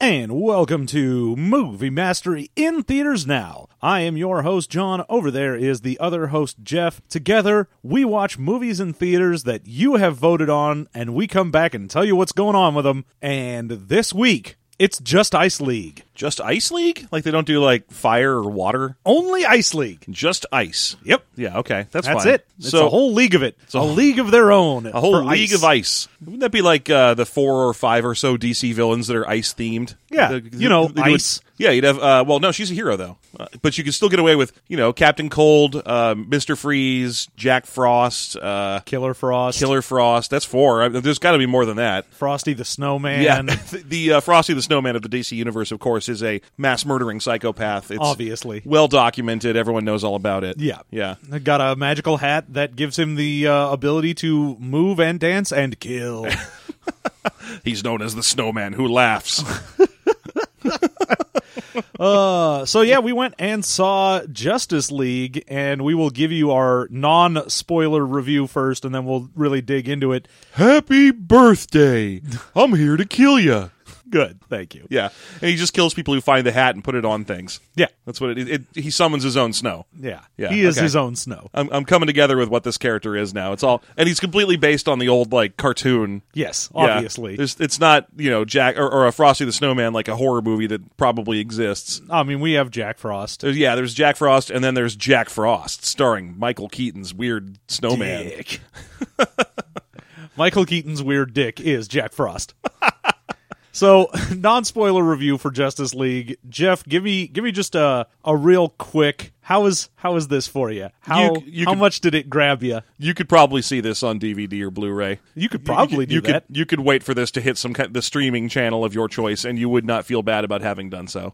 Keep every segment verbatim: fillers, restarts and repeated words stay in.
And welcome to Movie Mastery in Theaters Now. I am your host, John. Over there is the other host, Jeff. Together, we watch movies in theaters that you have voted on, and we come back and tell you what's going on with them. And this week, it's just Ice League. Just Ice League? Like they don't do like fire or water? Only Ice League. Just ice. Yep. Yeah, okay. That's, That's fine. it. It's so, a whole league of it. It's a, a league of their own. A whole for league ice. of ice. Wouldn't that be like uh, the four or five or so D C villains that are ice themed? Yeah. The, the, you know, the, the, ice. Yeah, you'd have, uh, well, no, she's a hero, though. Uh, but you can still get away with, you know, Captain Cold, uh, Mister Freeze, Jack Frost, uh, Killer Frost. Killer Frost. That's four. I mean, there's got to be more than that. Frosty the Snowman. Yeah, the, the uh, Frosty the Snowman of the D C universe, of course, is a mass-murdering psychopath. It's Obviously. well-documented. Everyone knows all about it. Yeah. Yeah. Got a magical hat that gives him the uh, ability to move and dance and kill. He's known as the Snowman who laughs. uh, so yeah, we went and saw Justice League, and we will give you our non-spoiler review first, and then we'll really dig into it. Happy birthday! I'm here to kill you. Good, thank you. Yeah, and he just kills people who find the hat and put it on things. Yeah. That's what it is. It, he summons his own snow. Yeah, Yeah, he is okay. his own snow. I'm, I'm coming together with what this character is now. It's all, and he's completely based on the old like cartoon. Yes, Yeah. obviously. There's, it's not, you know, Jack or, or a Frosty the Snowman like a horror movie that probably exists. I mean, we have Jack Frost. There's, yeah, there's Jack Frost, and then there's Jack Frost, starring Michael Keaton's weird snowman. Dick. Michael Keaton's weird dick is Jack Frost. So, non-spoiler review for Justice League. Jeff, give me give me just a a real quick. How is how is this for you? How You- you how could- much did it grab you? You could probably see this on D V D or Blu-ray. You could probably you, do you that. Could, you could wait for this to hit some kind the streaming channel of your choice, and you would not feel bad about having done so.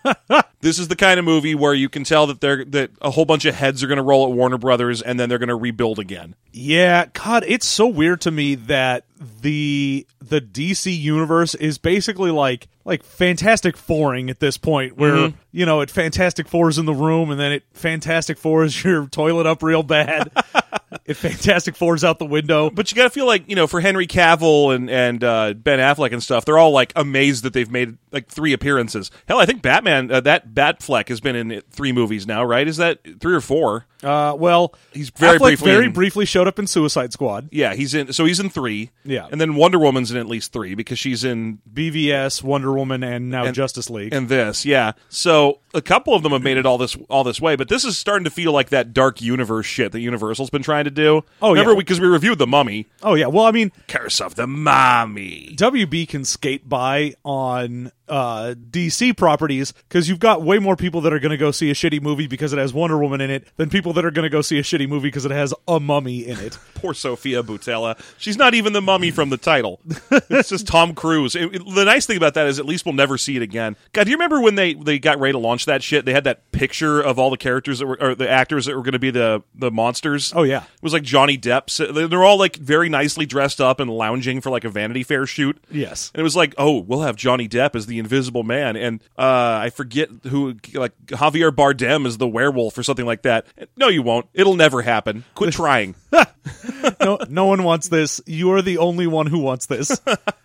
This is the kind of movie where you can tell that they're that a whole bunch of heads are going to roll at Warner Brothers, and then they're going to rebuild again. Yeah, God, it's so weird to me that the the D C universe is basically like like Fantastic Fouring at this point, where Mhm. you know, it Fantastic Four's in the room, and then it Fantastic Four's your toilet up real bad. It Fantastic Four's out the window. But you got to feel like, you know, for Henry Cavill and and uh, Ben Affleck and stuff, they're all like amazed that they've made like three appearances. Hell, I think Batman, uh, that Batfleck has been in three movies now, right? Is that three or four? Uh, well, He's very Affleck briefly very in- briefly showed up in Suicide Squad, Yeah, he's in. So he's in three. Yeah. and then Wonder Woman's in at least three because she's in B V S, Wonder Woman, and now And- Justice League. and this. Yeah, so a couple of them have made it all this all this way, but this is starting to feel like that dark universe shit that Universal's been trying to do. Oh, remember yeah. because we, we reviewed The Mummy. oh yeah, well, I mean, Curse of the Mummy. W B can skate by on uh, D C properties because you've got way more people that are going to go see a shitty movie because it has Wonder Woman in it than people that are going to go see a shitty movie because it has a mummy in it. Poor Sophia Boutella. She's not even the mummy from the title. It's just Tom Cruise. It- it- the nice thing about that is at least we'll never see it again. God, do you remember when they, they got ready to launch that shit? They had that picture of all the characters that were, or the actors that were going to be the, the monsters. Oh, yeah. It was like Johnny Depp's. They're all like very nicely dressed up and lounging for like a Vanity Fair shoot. Yes. And it was like, oh, we'll have Johnny Depp as the Invisible Man, and uh, I forget who, like Javier Bardem is the werewolf or something like that. No, you won't. It'll never happen. Quit trying. no, no one wants this. You're the only one who wants this.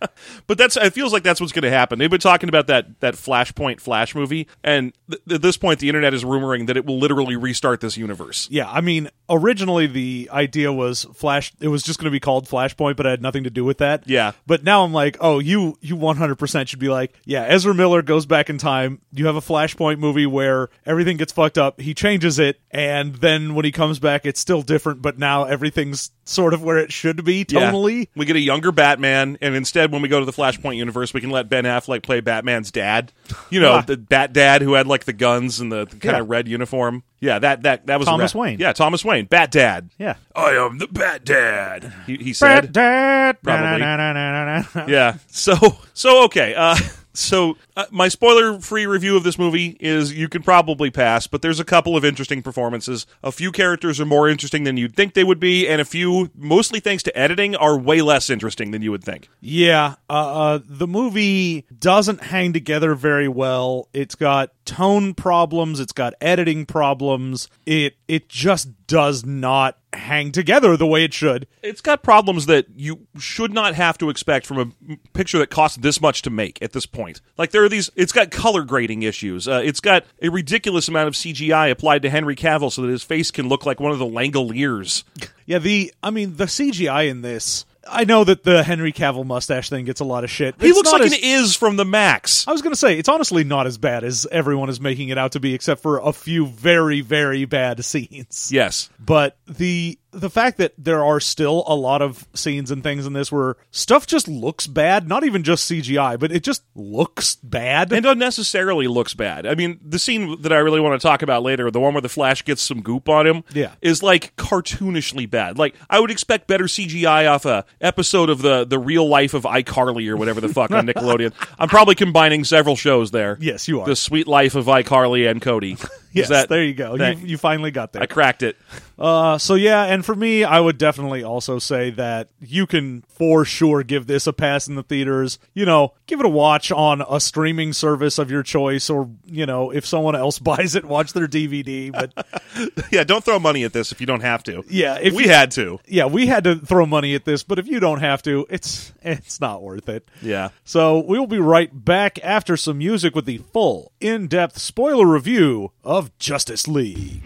But that's it feels like that's what's going to happen. They've been talking about that that Flashpoint Flash movie, and th- at this point, the internet is rumoring that it will literally restart this universe. Yeah, I mean, originally the idea was Flash. It was just going to be called Flashpoint, but it had nothing to do with that. Yeah. But now I'm like, oh, you you one hundred percent should be like, yeah, Ezra Miller goes back in time. You have a Flashpoint movie where everything gets fucked up. He changes it, and then when he comes back, it's still different, but now everything's sort of where it should be Yeah. tonally. We get a younger Batman, and instead, when we go to the Flashpoint universe, we can let Ben Affleck play Batman's dad. You know, Ah. the Bat Dad who had like the guns and the, the kind Yeah. of red uniform. Yeah, that that that was Thomas a ra- Wayne. Yeah, Thomas Wayne, Bat Dad. Yeah. I am the Bat Dad. He, he said. Dad. Probably. Na, na, na, na, na, na. Yeah. So so okay. Uh, so uh, my spoiler-free review of this movie is you can probably pass, but there's a couple of interesting performances. A few characters are more interesting than you'd think they would be, and a few, mostly thanks to editing, are way less interesting than you would think. Yeah, uh, uh, the movie doesn't hang together very well. It's got tone problems. It's got editing problems. It it just does not hang together the way it should. It's got problems that you should not have to expect from a picture that costs this much to make at this point. Like, there are these, it's got color grading issues. Uh, it's got a ridiculous amount of C G I applied to Henry Cavill so that his face can look like one of the Langoliers. Yeah, the, I mean, the C G I in this, I know that the Henry Cavill mustache thing gets a lot of shit. He It's looks not like as- an Iz from the Max. I was going to say, it's honestly not as bad as everyone is making it out to be, except for a few very, very bad scenes. Yes. But the the fact that there are still a lot of scenes and things in this where stuff just looks bad, not even just C G I, but it just looks bad. And unnecessarily looks bad. I mean, the scene that I really want to talk about later, the one where the Flash gets some goop on him, Yeah. is like cartoonishly bad. Like, I would expect better C G I off a episode of the, the real life of iCarly or whatever the fuck on Nickelodeon. I'm probably combining several shows there. Yes, you are. The Sweet Life of iCarly and Cody. Is yes, that, there you go. that- You, you finally got there. I cracked it. Uh, so yeah, and for me, I would definitely also say that you can for sure give this a pass in the theaters. You know, give it a watch on a streaming service of your choice, or, you know, if someone else buys it, watch their D V D. But Yeah, don't throw money at this if you don't have to. yeah, if We you- had to. yeah, we had to throw money at this, but if you don't have to, it's it's not worth it. Yeah. So we'll be right back after some music with the full, in-depth spoiler review of Justice League.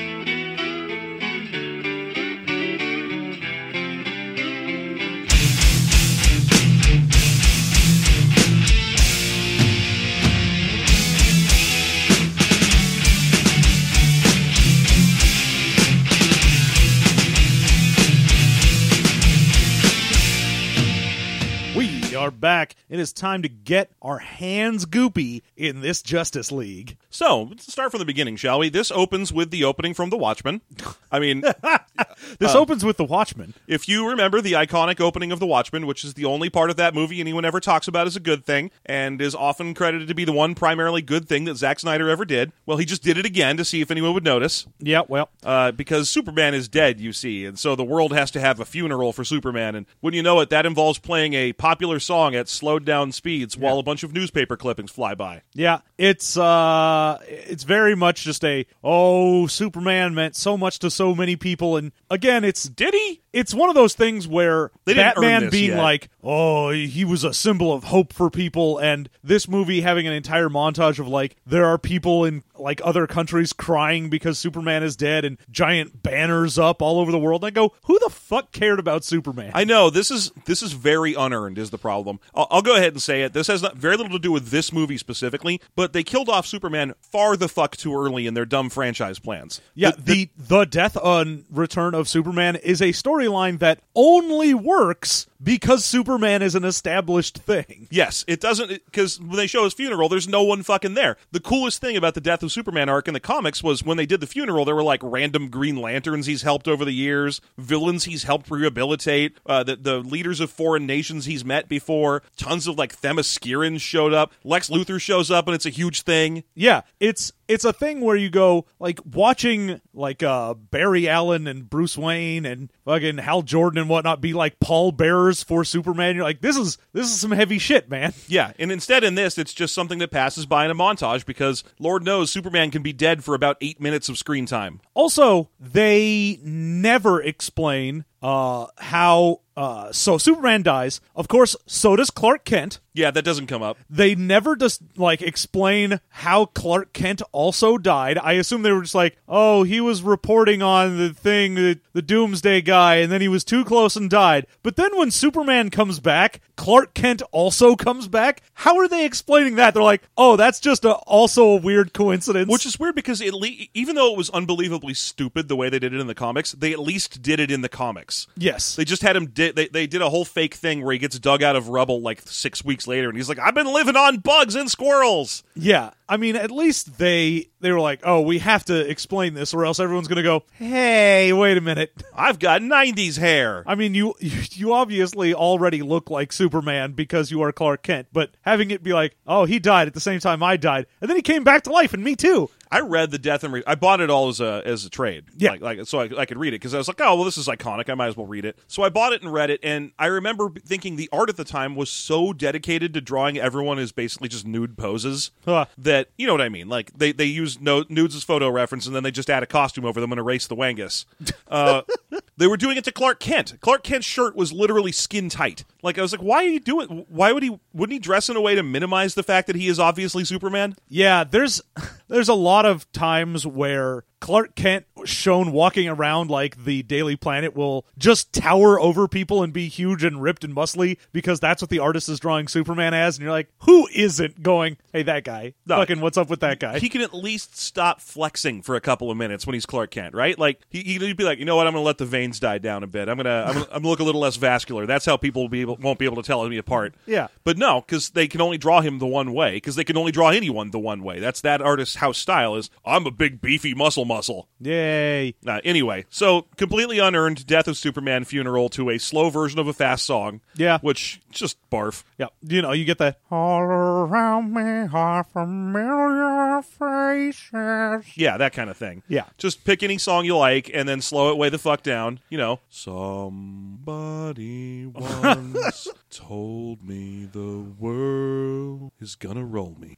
We are back. It is time to get our hands goopy in this Justice League. So, let's start from the beginning, shall we? This opens with the opening from The Watchmen. I mean, This opens with the Watchmen. if you remember the iconic opening of The Watchmen, which is the only part of that movie anyone ever talks about as a good thing, and is often credited to be the one primarily good thing that Zack Snyder ever did, well, he just did it again to see if anyone would notice. Yeah, well, Uh, because Superman is dead, you see, and so the world has to have a funeral for Superman, and when you know it, that involves playing a popular song at slowed down speeds while a bunch of newspaper clippings fly by. yeah, it's uh, it's very much just a, oh, Superman meant so much to so many people, and again, it's Did he? it's one of those things where They didn't earn Batman this being yet. like, oh, he was a symbol of hope for people, and this movie having an entire montage of like, there are people in like other countries crying because Superman is dead, and giant banners up all over the world. And I go, who the fuck cared about Superman? I know this is this is very unearned. Is the problem? I'll, I'll go ahead and say it. This has not, very little to do with this movie specifically, but they killed off Superman far the fuck too early in their dumb franchise plans. Yeah, The- the- the the death and return of Superman is a storyline that only works because Superman is an established thing. Yes, it doesn't, because when they show his funeral, there's no one fucking there. The coolest thing about the Death of Superman arc in the comics was when they did the funeral, there were like random Green Lanterns he's helped over the years, villains he's helped rehabilitate, uh, the, the leaders of foreign nations he's met before, tons of like Themyscirans showed up, Lex Luthor shows up and it's a huge thing. Yeah, it's it's a thing where you go like watching like uh Barry Allen and Bruce Wayne and fucking Hal Jordan and whatnot be like pallbearers for Superman. You're like, this is this is some heavy shit, man. Yeah, and instead in this, it's just something that passes by in a montage because Lord knows Superman can be dead for about eight minutes of screen time. Also, they never explain uh how uh so Superman dies. Of course, so does Clark Kent. Yeah, that doesn't come up. They never just like explain how Clark Kent also died. I assume they were just like, oh, he was reporting on the thing, the, the Doomsday guy, and then he was too close and died. But then when Superman comes back, Clark Kent also comes back. How are they explaining that? They're like, oh, that's just a, also a weird coincidence. Which is weird because it le- even though it was unbelievably stupid the way they did it in the comics, they at least did it in the comics. yes, They just had him. Di- they they did a whole fake thing where he gets dug out of rubble like six weeks later, and he's like, "I've been living on bugs and squirrels." yeah. I mean, at least they they were like, oh, we have to explain this, or else everyone's gonna go, hey, wait a minute. I've got nineties hair. I mean, you you obviously already look like Superman because you are Clark Kent, but having it be like, oh, he died at the same time I died, and then he came back to life, and me too. I read the Death and Re- I bought it all as a as a trade, Yeah. like, like so I, I could read it because I was like, oh well, this is iconic. I might as well read it. So I bought it and read it, and I remember thinking the art at the time was so dedicated to drawing everyone as basically just nude poses Huh. that get, you know what I mean? Like, they, they use no, nudes as photo reference, and then they just add a costume over them and erase the wangus. Uh, they were doing it to Clark Kent. Clark Kent's shirt was literally skin tight. Like, I was like, why are you doing? Why would he? Wouldn't he dress in a way to minimize the fact that he is obviously Superman? Yeah, there's there's a lot of times where Clark Kent shown walking around like the Daily Planet will just tower over people and be huge and ripped and muscly because that's what the artist is drawing Superman as, and you're like, who isn't going, hey, that guy? No. Fucking what's up with that guy? He can at least stop flexing for a couple of minutes when he's Clark Kent, right? Like, he, he'd be like, you know what, I'm going to let the veins die down a bit. I'm going to I'm, gonna- I'm gonna look a little less vascular. That's how people will be able, won't be able to tell me apart. Yeah. But no, because they can only draw him the one way, because they can only draw anyone the one way. That's that artist's house style is, I'm a big, beefy muscle muscle. Yay. Uh, anyway, so completely unearned Death of Superman funeral to a slow version of a fast song. Yeah. Which, just barf. Yeah, you know, you get that all around me are familiar faces. Yeah, that kind of thing. Yeah. Just pick any song you like and then slow it way the fuck down. You know, somebody once told me the world is gonna roll me.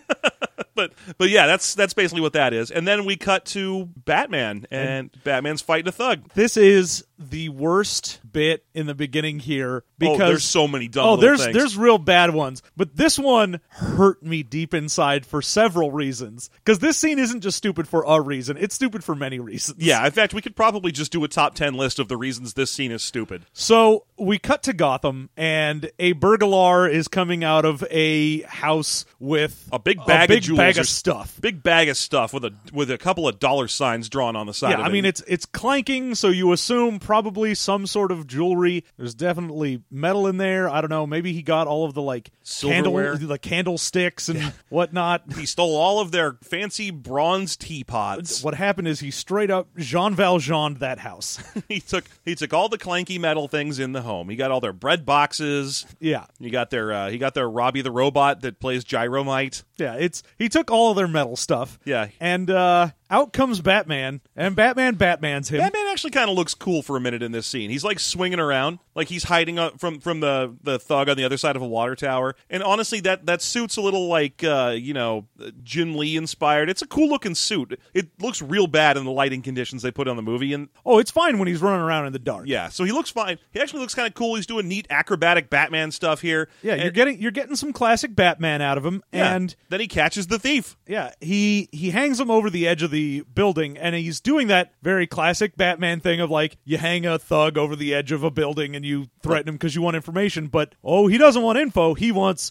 But but yeah, that's that's basically what that is. And then we cut to Batman, and Batman's fighting a thug. This is the worst bit in the beginning here because oh, there's so many dumb oh, little there's things. there's real bad ones, but this one hurt me deep inside for several reasons. Because this scene isn't just stupid for a reason; it's stupid for many reasons. Yeah, in fact, we could probably just do a top ten list of the reasons this scene is stupid. So we cut to Gotham, and a burglar is coming out of a house with A big bag a big of jewels bag or of stuff. Big bag of stuff with a with a couple of dollar signs drawn on the side Yeah, of it. I mean it's it's clanking, so you assume probably some sort of jewelry. There's definitely metal in there. I don't know. Maybe he got all of the like Silverware. candle, the candlesticks and whatnot. He stole all of their fancy bronze teapots. What happened is he straight up Jean Valjean that house. he took he took all the clanky metal things in the home. He got all their bread boxes. Yeah, You got their uh, he got their Robbie the robot that plays Gyromite. yeah. It's he took all of their metal stuff. Yeah. and uh, out comes Batman, and Batman Batman's him. Batman actually kind of looks cool for a minute in this scene. He's like swinging around, like he's hiding up from from the, the thug on the other side of a water tower. And honestly, that that suit's a little like uh, you know Jim Lee inspired. It's a cool looking suit. It looks real bad in the lighting conditions they put on the movie. And Oh, it's fine when he's running around in the dark. yeah, so he looks fine. He actually looks kind of cool. He's doing neat acrobatic Batman stuff here. Yeah, And- you're getting you're getting some classic Batman out of him, yeah. and then he catches the thief. yeah, he he hangs him over the edge of the building, and he's doing that very classic Batman thing of like you hang a thug over the edge of a building and you threaten him because you want information, but oh, he doesn't want info, he wants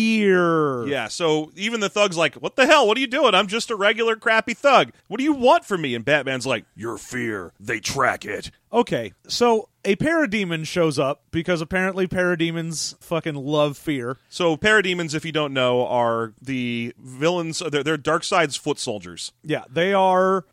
fear. Yeah, so even the thug's like, what the hell? What are you doing? I'm just a regular crappy thug. What do you want from me? And Batman's like, your fear. They track it. Okay, so a parademon shows up because apparently parademons fucking love fear. So parademons, if you don't know, are the villains. They're, they're Darkseid's foot soldiers. Yeah, they are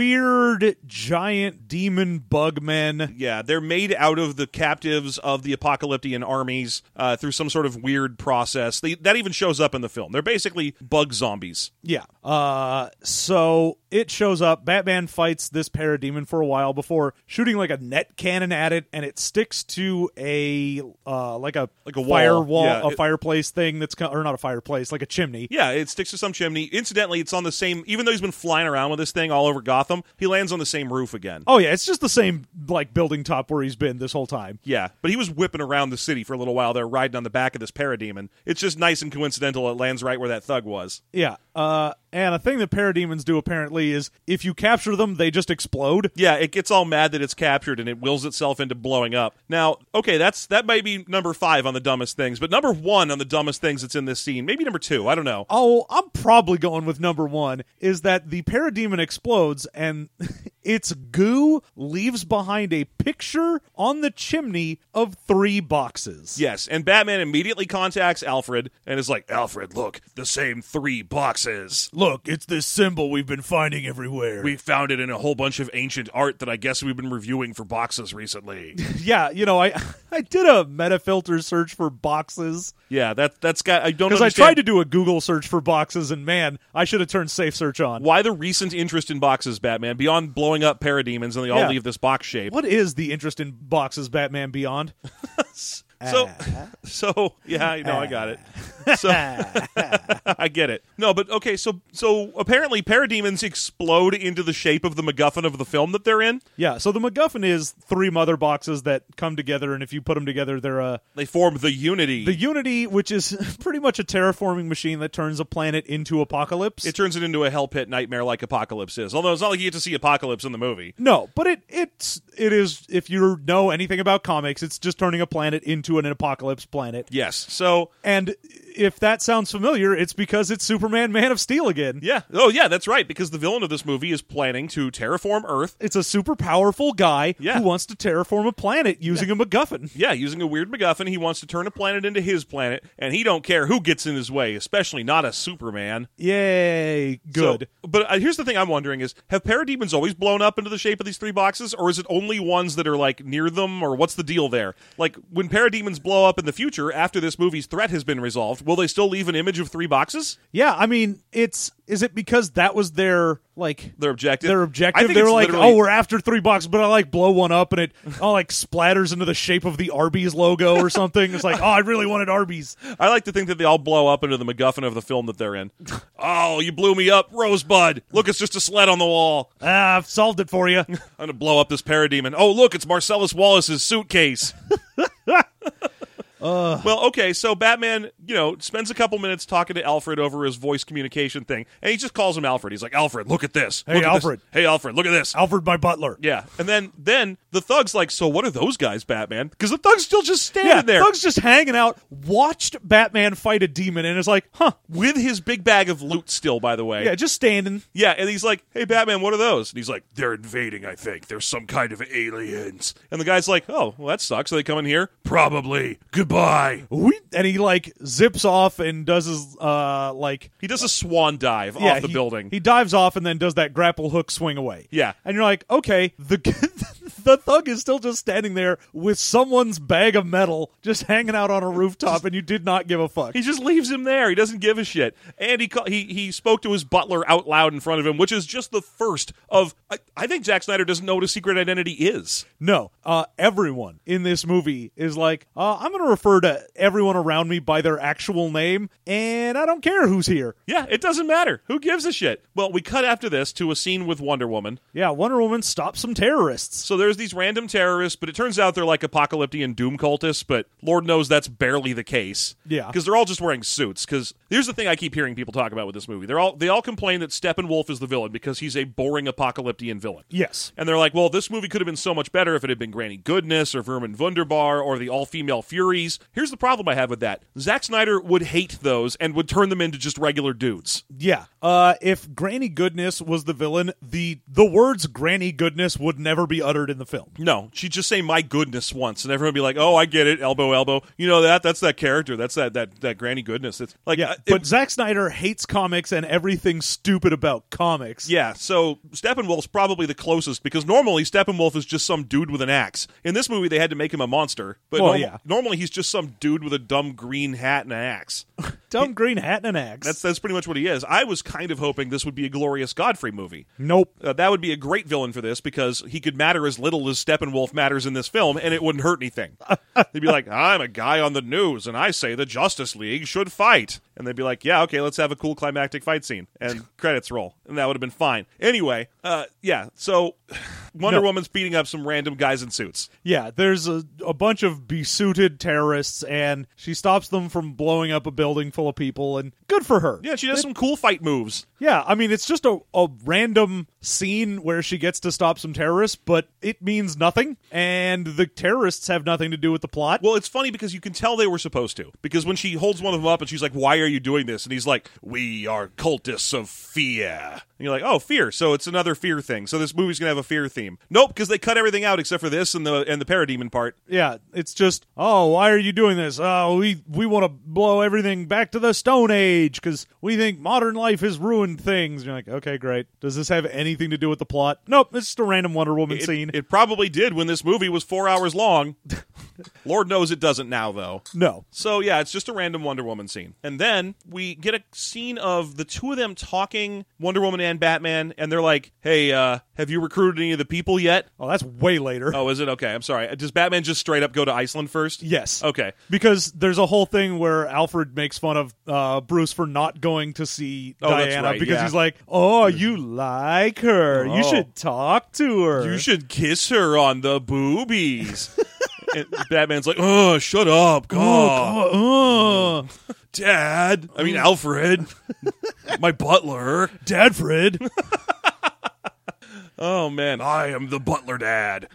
weird giant demon bug men. Yeah, they're made out of the captives of the Apocalyptian armies uh, through some sort of weird process. They, that even shows up in the film. They're basically bug zombies. Yeah. Uh, so it shows up. Batman fights this parademon for a while before shooting like a net cannon at it, and it sticks to a uh, like a Like a wall. firewall, Yeah, a it- fireplace thing that's co- or not a fireplace, like a chimney. Yeah, it sticks to some chimney. Incidentally, it's on the same. Even though he's been flying around with this thing all over Gotham, he lands on the same roof again. Oh yeah, it's just the same like building top where he's been this whole time. Yeah, but he was whipping around the city for a little while there, riding on the back of this parademon. It's just nice and coincidental it lands right where that thug was. Yeah. Uh, and a thing that parademons do apparently is if you capture them, they just explode. Yeah, it gets all mad that it's captured and it wills itself into blowing up. Now, okay, that's that might be number five on the dumbest things, but number one on the dumbest things that's in this scene, maybe number two, I don't know. Oh, I'm probably going with number one, is that the parademon explodes and its goo leaves behind a picture on the chimney of three boxes. Yes, and Batman immediately contacts Alfred and is like, Alfred, look, the same three boxes. Look, it's this symbol we've been finding everywhere. We found it in a whole bunch of ancient art that I guess we've been reviewing for boxes recently. yeah, you know, I I did a metafilter search for boxes Yeah, that, that's got, I don't because I understand tried to do a Google search for boxes, and man, I should have turned safe search on. why the recent interest in boxes, Batman, beyond blowing up parademons and they all Yeah. leave this box shape. What is the interest in boxes, Batman Beyond? So, so yeah, I know, I got it. So I get it. No, but okay, so so apparently parademons explode into the shape of the MacGuffin of the film that they're in. Yeah, so the MacGuffin is three mother boxes that come together, and if you put them together, they're a... They form the Unity. The Unity, which is pretty much a terraforming machine that turns a planet into Apocalypse. It turns it into a hell pit nightmare like Apocalypse is. Although it's not like you get to see Apocalypse in the movie. No, but it it's it is, if you know anything about comics, it's just turning a planet into an Apocalypse planet. Yes, so... And if that sounds familiar, it's because it's Superman Man of Steel again. Yeah. Oh, yeah, that's right, because the villain of this movie is planning to terraform Earth. It's a super powerful guy Yeah. who wants to terraform a planet using Yeah. a MacGuffin. Yeah, using a weird MacGuffin, he wants to turn a planet into his planet, and he don't care who gets in his way, especially not a Superman. Yay, good. So, but uh, here's the thing I'm wondering is, have parademons always blown up into the shape of these three boxes, or is it only ones that are, like, near them, or what's the deal there? Like, when parademons blow up in the future, after this movie's threat has been resolved, will they still leave an image of three boxes? Yeah, I mean, it's is it because that was their like Their objective? Their I objective. think They were it's like, literally- "Oh, we're after three boxes, but I like blow one up and it all like splatters into the shape of the Arby's logo or something." It's like, "Oh, I really wanted Arby's." I like to think that they all blow up into the MacGuffin of the film that they're in. Oh, you blew me up, Rosebud. Look, it's just a sled on the wall. Ah, I've solved it for you. I'm going to blow up this parademon. Oh, look, it's Marcellus Wallace's suitcase. Uh, well, okay, so Batman, you know, spends a couple minutes talking to Alfred over his voice communication thing, and he just calls him Alfred. He's like, Alfred, look at this. Hey, Look at Alfred. this. Hey, Alfred, look at this. Alfred, my butler. Yeah, and then then the Thug's like, so what are those guys, Batman? Because the Thug's still just standing Yeah, there. Thug's just hanging out, watched Batman fight a demon, and is like, huh. With his big bag of loot still, by the way. Yeah, just standing. Yeah, and he's like, hey, Batman, what are those? And he's like, they're invading, I think. They're some kind of aliens. And the guy's like, oh, well, that sucks. Are they coming here? Probably. Goodbye. We, and he, like, zips off and does his, uh, like... He does a swan dive yeah, off the he- building. He dives off and then does that grapple hook swing away. Yeah. And you're like, okay, the the Thug is still just standing there with someone's bag of metal just hanging out on a rooftop, and you did not give a fuck. He just leaves him there. He doesn't give a shit. And he ca- he he spoke to his butler out loud in front of him, which is just the first of... I, I think Zack Snyder doesn't know what his secret identity is. No, uh, everyone in this movie is like, uh, I'm going to refer to everyone around me by their actual name, and I don't care who's here. Yeah, it doesn't matter. Who gives a shit? Well, we cut after this to a scene with Wonder Woman. Yeah, Wonder Woman stops some terrorists. So there's these random terrorists, but it turns out they're like apocalyptic doom cultists, but Lord knows that's barely the case. Yeah. Because they're all just wearing suits. Because here's the thing I keep hearing people talk about with this movie. They're all They all complain that Steppenwolf is the villain because he's a boring apocalyptic villain. Yes. And they're like, well, this movie could have been so much better if it had been Granny Goodness or Vermin Wunderbar or the all-female Furies. Here's the problem I have with that. Zack Snyder would hate those and would turn them into just regular dudes. Yeah. Uh, if Granny Goodness was the villain, the the words Granny Goodness would never be uttered in the film. No, she'd just say my goodness once, and everyone would be like, oh, I get it, elbow, elbow. You know that? That's that character. That's that that, that Granny Goodness. It's like, Yeah, uh, but it- Zack Snyder hates comics and everything stupid about comics. yeah, so Steppenwolf's probably the closest, because normally Steppenwolf is just some dude with an axe. In this movie, they had to make him a monster, but Well, norm- yeah. normally he's just some dude with a dumb green hat and an axe. Dumb green hat and an axe. That's that's pretty much what he is. I was kind of hoping this would be a Glorious Godfrey movie. Nope. Uh, that would be a great villain for this, because he could matter as little as Steppenwolf matters in this film, and it wouldn't hurt anything. They'd be like, I'm a guy on the news, and I say the Justice League should fight. And they'd be like, yeah, okay, let's have a cool climactic fight scene. And credits roll. And that would have been fine. Anyway, uh, yeah, so Wonder No. Woman's beating up some random guys in suits. Yeah, there's a, a bunch of besuited terrorists, and she stops them from blowing up a building full of people, and good for her. Yeah, she does some cool fight moves. Yeah, I mean, it's just a, a random scene where she gets to stop some terrorists, but it means nothing, and the terrorists have nothing to do with the plot. Well, it's funny because you can tell they were supposed to. Because when she holds one of them up and she's like, why are you doing this? And he's like, we are cultists of fear. And you're like, oh, fear. So it's another fear thing. So this movie's going to have a fear theme. Nope, because they cut everything out except for this and the and the parademon part. Yeah, it's just, oh, why are you doing this? Oh, we, we want to blow everything back to the Stone Age because we think modern life has ruined things. And you're like, okay, great. Does this have anything to do with the plot? Nope, it's just a random Wonder Woman It, scene. it probably did when this movie was four hours long. Lord knows it doesn't now, though. No. So, yeah, it's just a random Wonder Woman scene. And then we get a scene of the two of them talking, Wonder Woman and Batman, and they're like, hey, uh, have you recruited any of the people yet? Oh, that's way later. Oh, is it? Okay, I'm sorry. Does Batman just straight up go to Iceland first? Yes. Okay. Because there's a whole thing where Alfred makes fun of uh, Bruce for not going to see Oh, that's Diana right, because yeah. he's like, oh, you like her. You Oh. should talk to her. You should kiss her on the boobies. And Batman's like, oh, shut up, God. Oh, God, uh. Dad. I mean, Alfred. My butler. Dadfred. Oh, man. I am the butler dad.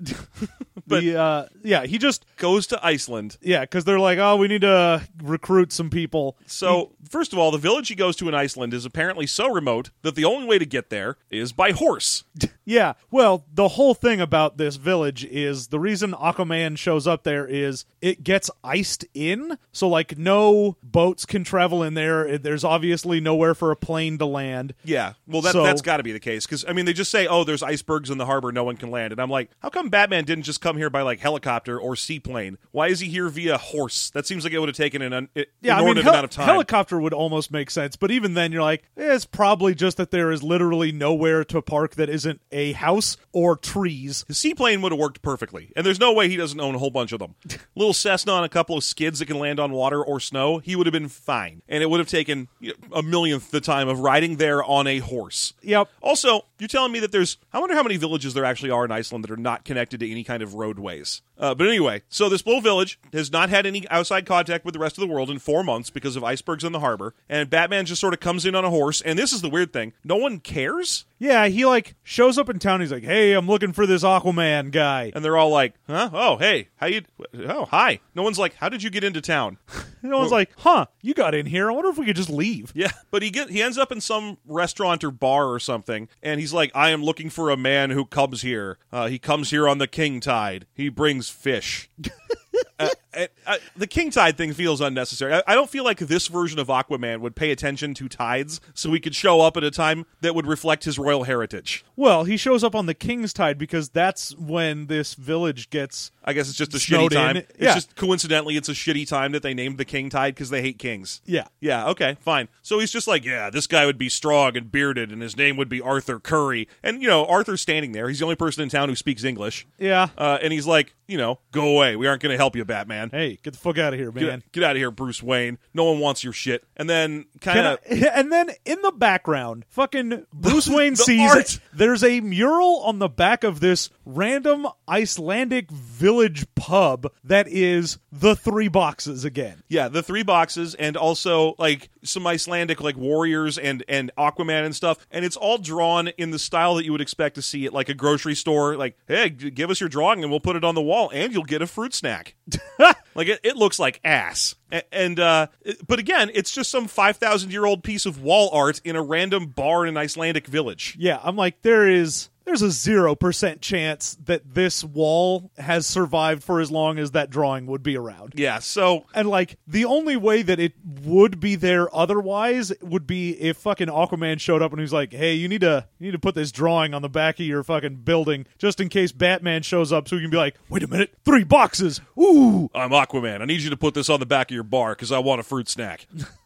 But the, uh, yeah, he just, goes to Iceland. yeah, because they're like, oh, we need to recruit some people. So, first of all, the village he goes to in Iceland is apparently so remote that the only way to get there is by horse. Yeah, well, the whole thing about this village is the reason Aquaman shows up there is it gets iced in, so like no boats can travel in there. There's obviously nowhere for a plane to land. Yeah, well, that, So- that's got to be the case. Because, I mean, they just say, oh, there's icebergs in the harbor, no one can land. And I'm like, how come Batman didn't just come here by, like, helicopter or seaplane? Why is he here via horse? That seems like it would have taken an un- Yeah, I mean, inordinate hel- amount of time. helicopter would almost make sense, but even then, you're like, eh, it's probably just that there is literally nowhere to park that isn't a house or trees. His seaplane would have worked perfectly, and there's no way he doesn't own a whole bunch of them. Little Cessna and a couple of skids that can land on water or snow, he would have been fine. And it would have taken you know, a millionth the time of riding there on a horse. Yep. Also, you're telling me that there's... I wonder how many villages there actually are in Iceland that are not connected to any kind of roadways. Uh, but anyway, so this little village has not had any outside contact with the rest of the world in four months because of icebergs in the harbor, and Batman just sort of comes in on a horse, and this is the weird thing. No one cares? Yeah, he like shows up in town. He's like, "Hey, I'm looking for this Aquaman guy." And they're all like, huh? Oh, hey, how you... Oh, hi. No one's like, how did you get into town? No one's like, "Huh, you got in here. I wonder if we could just leave." Yeah, but he get he ends up in some restaurant or bar or something, and he's like, I am looking for a man who comes here. Uh, he comes here on the king tide. He brings fish. uh, uh, uh, the king tide thing feels unnecessary. I, I don't feel like this version of Aquaman would pay attention to tides so he could show up at a time that would reflect his royal heritage. Well, he shows up on the King's Tide because that's when this village gets. I guess it's just a Snowed shitty time. in. It's Yeah. just coincidentally, it's a shitty time that they named the king tide because they hate kings. Yeah. Yeah, okay, fine. So he's just like, yeah, this guy would be strong and bearded, and his name would be Arthur Curry. And, you know, Arthur's standing there. He's the only person in town who speaks English. Yeah. Uh, and he's like, you know, go away. We aren't going to help you, Batman. Hey, get the fuck out of here, Get, man. get out of here, Bruce Wayne. No one wants your shit. And then kind Can of... I- and then in the background, fucking Bruce Wayne the sees art. there's a mural on the back of this random Icelandic village pub that is the Three Boxes again. Yeah, the three boxes, and also like some Icelandic like warriors and and Aquaman and stuff, and it's all drawn in the style that you would expect to see at like a grocery store. Like, hey, g- give us your drawing and we'll put it on the wall, and you'll get a fruit snack. Like it, it looks like ass, A- and uh, it- but again, it's just some five thousand year old piece of wall art in a random bar in an Icelandic village. Yeah, I'm like, there is there's a zero percent chance that this wall has survived for as long as that drawing would be around. Yeah, so And like the only way that it would be there otherwise would be if fucking Aquaman showed up and he was like, "Hey, you need to you need to put this drawing on the back of your fucking building just in case Batman shows up, so we can be like, wait a minute, three boxes, ooh." I'm Aquaman. I need you to put this on the back of your bar because I want a fruit snack.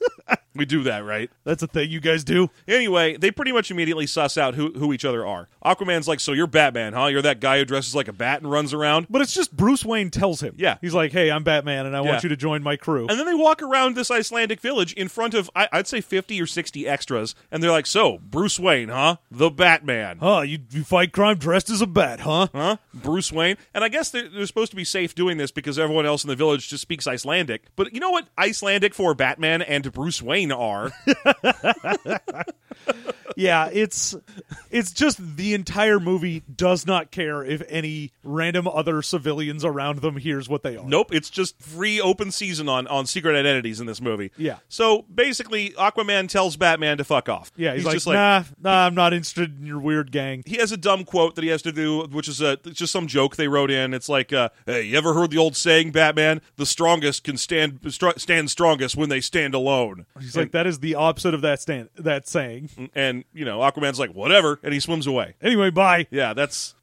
We do that, right? That's a thing you guys do. Anyway, they pretty much immediately suss out who, who each other are. Aquaman's like, so you're Batman, huh? You're that guy who dresses like a bat and runs around? But it's just Bruce Wayne tells him. Yeah. He's like, "Hey, I'm Batman, and I Yeah. want you to join my crew." And then they walk around this Icelandic village in front of, I, I'd say, fifty or sixty extras, and they're like, so, Bruce Wayne, huh? The Batman. Huh? You, you fight crime dressed as a bat, huh? Huh? Bruce Wayne? And I guess they're, they're supposed to be safe doing this because everyone else in the village just speaks Icelandic. But you know what Icelandic for Batman and Bruce Wayne are? Yeah, it's it's just the entire movie does not care if any random other civilians around them hears what they are. Nope, it's just free open season on, on secret identities in this movie. Yeah. So basically, Aquaman tells Batman to fuck off. Yeah, he's, like, just like, nah, nah, I'm not interested in your weird gang. he has a dumb quote that he has to do, which is a it's just some joke they wrote in. It's like, uh, "Hey, you ever heard the old saying, Batman? The strongest can stand str- stand strongest when they stand alone." He's like, that is the opposite of that stand that saying. And you know, Aquaman's like, "Whatever," and he swims away. Anyway, bye. Yeah, that's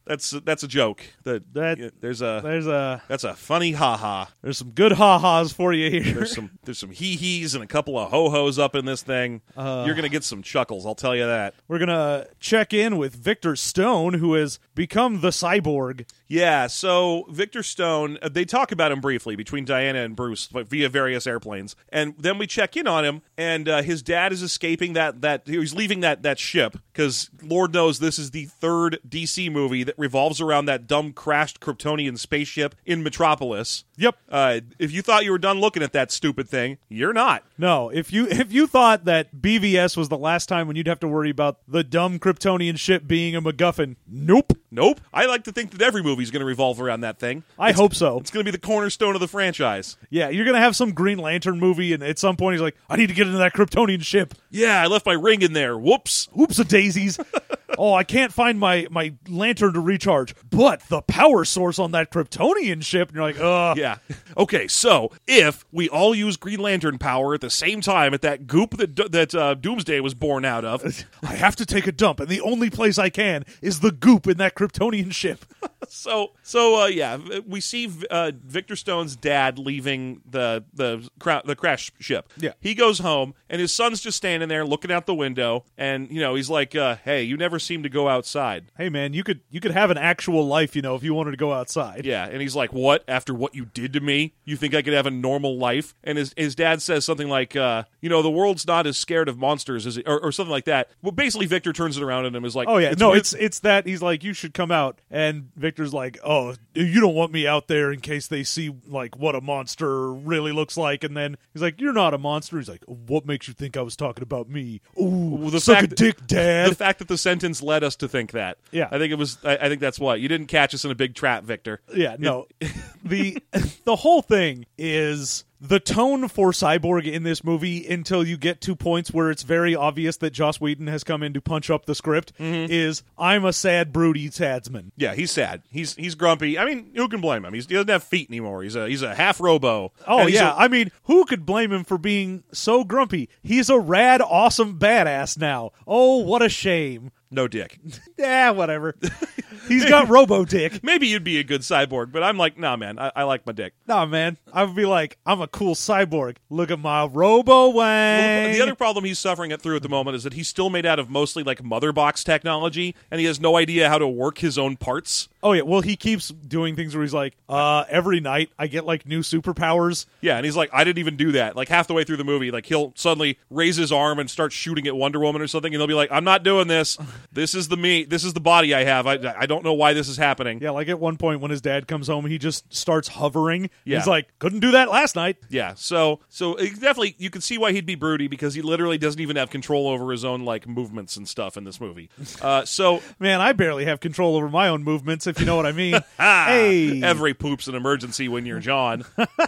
that's that's a joke. That, That- yeah, there's a There's a that's a funny ha ha. there's some good ha-has for you here. There's some there's some hee hees and a couple of ho hos up in this thing. Uh. You're gonna get some chuckles, I'll tell you that. We're going to check in with Victor Stone, who has become the cyborg. Yeah, so Victor Stone, uh, they talk about him briefly between Diana and Bruce but via various airplanes, and then we check in on him, and uh, his dad is escaping that that he's leaving that that ship because Lord knows this is the third D C movie that revolves around that dumb crashed Kryptonian spaceship in Metropolis. Yep. Uh, if you thought you were done looking at that stupid thing, you're not. No, if you if you thought that B V S was the last time when you'd have to worry about the dumb Kryptonian ship being a MacGuffin, nope. Nope. I like to think that every movie's going to revolve around that thing. I hope so. It's going to be the cornerstone of the franchise. Yeah, you're going to have some Green Lantern movie, and at some point he's like, I need to get into that Kryptonian ship. Yeah, I left my ring in there. Whoops. Oops-a-daisies. Oh, I can't find my, my lantern to recharge. But the power source on that Kryptonian ship, and you're like, ugh. Yeah. Okay, so if we all use Green Lantern power at the same time at that goop that that uh, Doomsday was born out of, I have to take a dump, and the only place I can is the goop in that Kryptonian ship. so so uh, yeah, we see uh, Victor Stone's dad leaving the the cra- the crash ship. Yeah. He goes home, and his son's just standing there looking out the window, and you know he's like, uh, "Hey, you never seem to go outside." Hey, man, you could you could have an actual life, you know, if you wanted to go outside. Yeah, and he's like, "What? After what you did to me, you think I could have a normal life?" And his his dad says something like, uh, "You know, the world's not as scared of monsters as it, or, or something like that." Well, basically, Victor turns it around and him is like, Oh, yeah. no, weird- it's it's that he's like, you should come out. And Victor's like, oh, you don't want me out there in case they see, like, what a monster really looks like. And then he's like, you're not a monster. He's like, what makes you think I was talking about me? Ooh, Well, the suck fact a dick, Dad. the fact that the sentence led us to think that. Yeah. I think it was. I, I think that's what you didn't catch us in a big trap, Victor. Yeah, no. the the whole thing is the tone for Cyborg in this movie until you get to points where it's very obvious that Joss Whedon has come in to punch up the script is I'm a sad, broody sadsman. Yeah, he's sad. He's he's grumpy. I mean, who can blame him? He's, he doesn't have feet anymore. He's a he's a half robo. Oh, And he's yeah. a- I mean, who could blame him for being so grumpy? He's a rad, awesome badass now. Oh, what a shame. no dick. Yeah, whatever. He's got robo dick. Maybe you'd be a good cyborg, but I'm like, nah, man. I, I like my dick. Nah, man. I would be like, I'm a cool cyborg. Look at my robo wang. The other problem he's suffering it through at the moment is that he's still made out of mostly like mother box technology, and he has no idea how to work his own parts. Oh, yeah. Well, he keeps doing things where he's like, uh, every night I get like new superpowers. Yeah, and he's like, I didn't even do that. Like half the way through the movie, like he'll suddenly raise his arm and start shooting at Wonder Woman or something, and he'll be like, I'm not doing this. This is the me. This is the body I have. I, I don't know why this is happening. Yeah, like at one point when his dad comes home, he just starts hovering. Yeah. He's like, couldn't do that last night. Yeah, so so it definitely you can see why he'd be broody because he literally doesn't even have control over his own like movements and stuff in this movie. Uh, so Man, I barely have control over my own movements, if you know what I mean. ah, Hey. every poop's an emergency when you're John.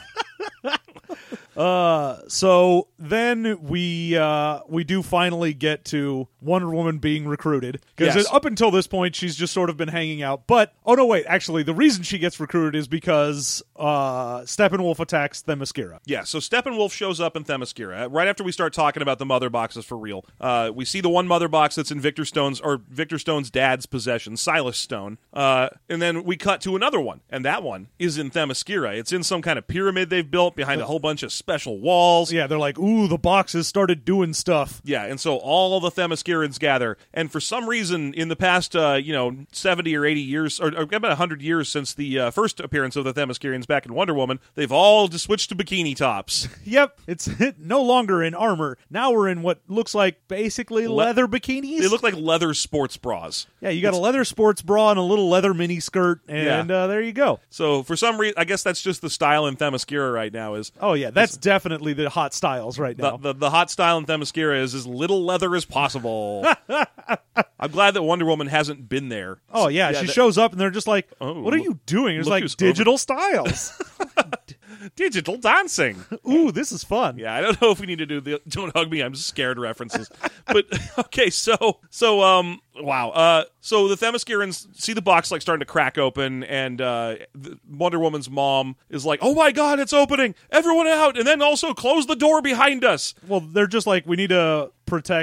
Uh, so then we uh, we do finally get to Wonder Woman being recruited because Yes. up until this point she's just sort of been hanging out. But oh no, wait, actually the reason she gets recruited is because uh, Steppenwolf attacks Themyscira. Yeah, so Steppenwolf shows up in Themyscira right after we start talking about the mother boxes for real. Uh, we see the one mother box that's in Victor Stone's or Victor Stone's dad's possession, Silas Stone, uh, and then we cut to another one, and that one is in Themyscira. It's in some kind of pyramid they've built behind a whole bunch of special walls. Yeah, they're like, ooh, the boxes started doing stuff. Yeah, and so all the Themyscirans gather, and for some reason, in the past, uh, you know, seventy or eighty years, or, or about one hundred years since the uh, first appearance of the Themyscirans back in Wonder Woman, they've all just switched to bikini tops. Yep, it's no longer in armor. Now we're in what looks like basically Le- leather bikinis. They look like leather sports bras. yeah, you got a leather sports bra and a little leather mini skirt, and Yeah. uh, there you go. So for some reason, I guess that's just the style in Themyscira right now. Is Oh yeah, that's definitely the hot styles right the, now. the the hot style in Themyscira is as little leather as possible. I'm glad that Wonder Woman hasn't been there. Oh yeah, she that- shows up and they're just like, Oh, "What are look- you doing?" It's look like who's digital styles. digital dancing. Ooh, this is fun. Yeah, I don't know if we need to do the "Don't hug me, I'm scared" references, but okay. So, so, um, wow. Uh, so the Themyscirans see the box like starting to crack open, and uh, the Wonder Woman's mom is like, "Oh my God, it's opening! Everyone out!" And then also close the door behind us. Well, they're just like, we need to protect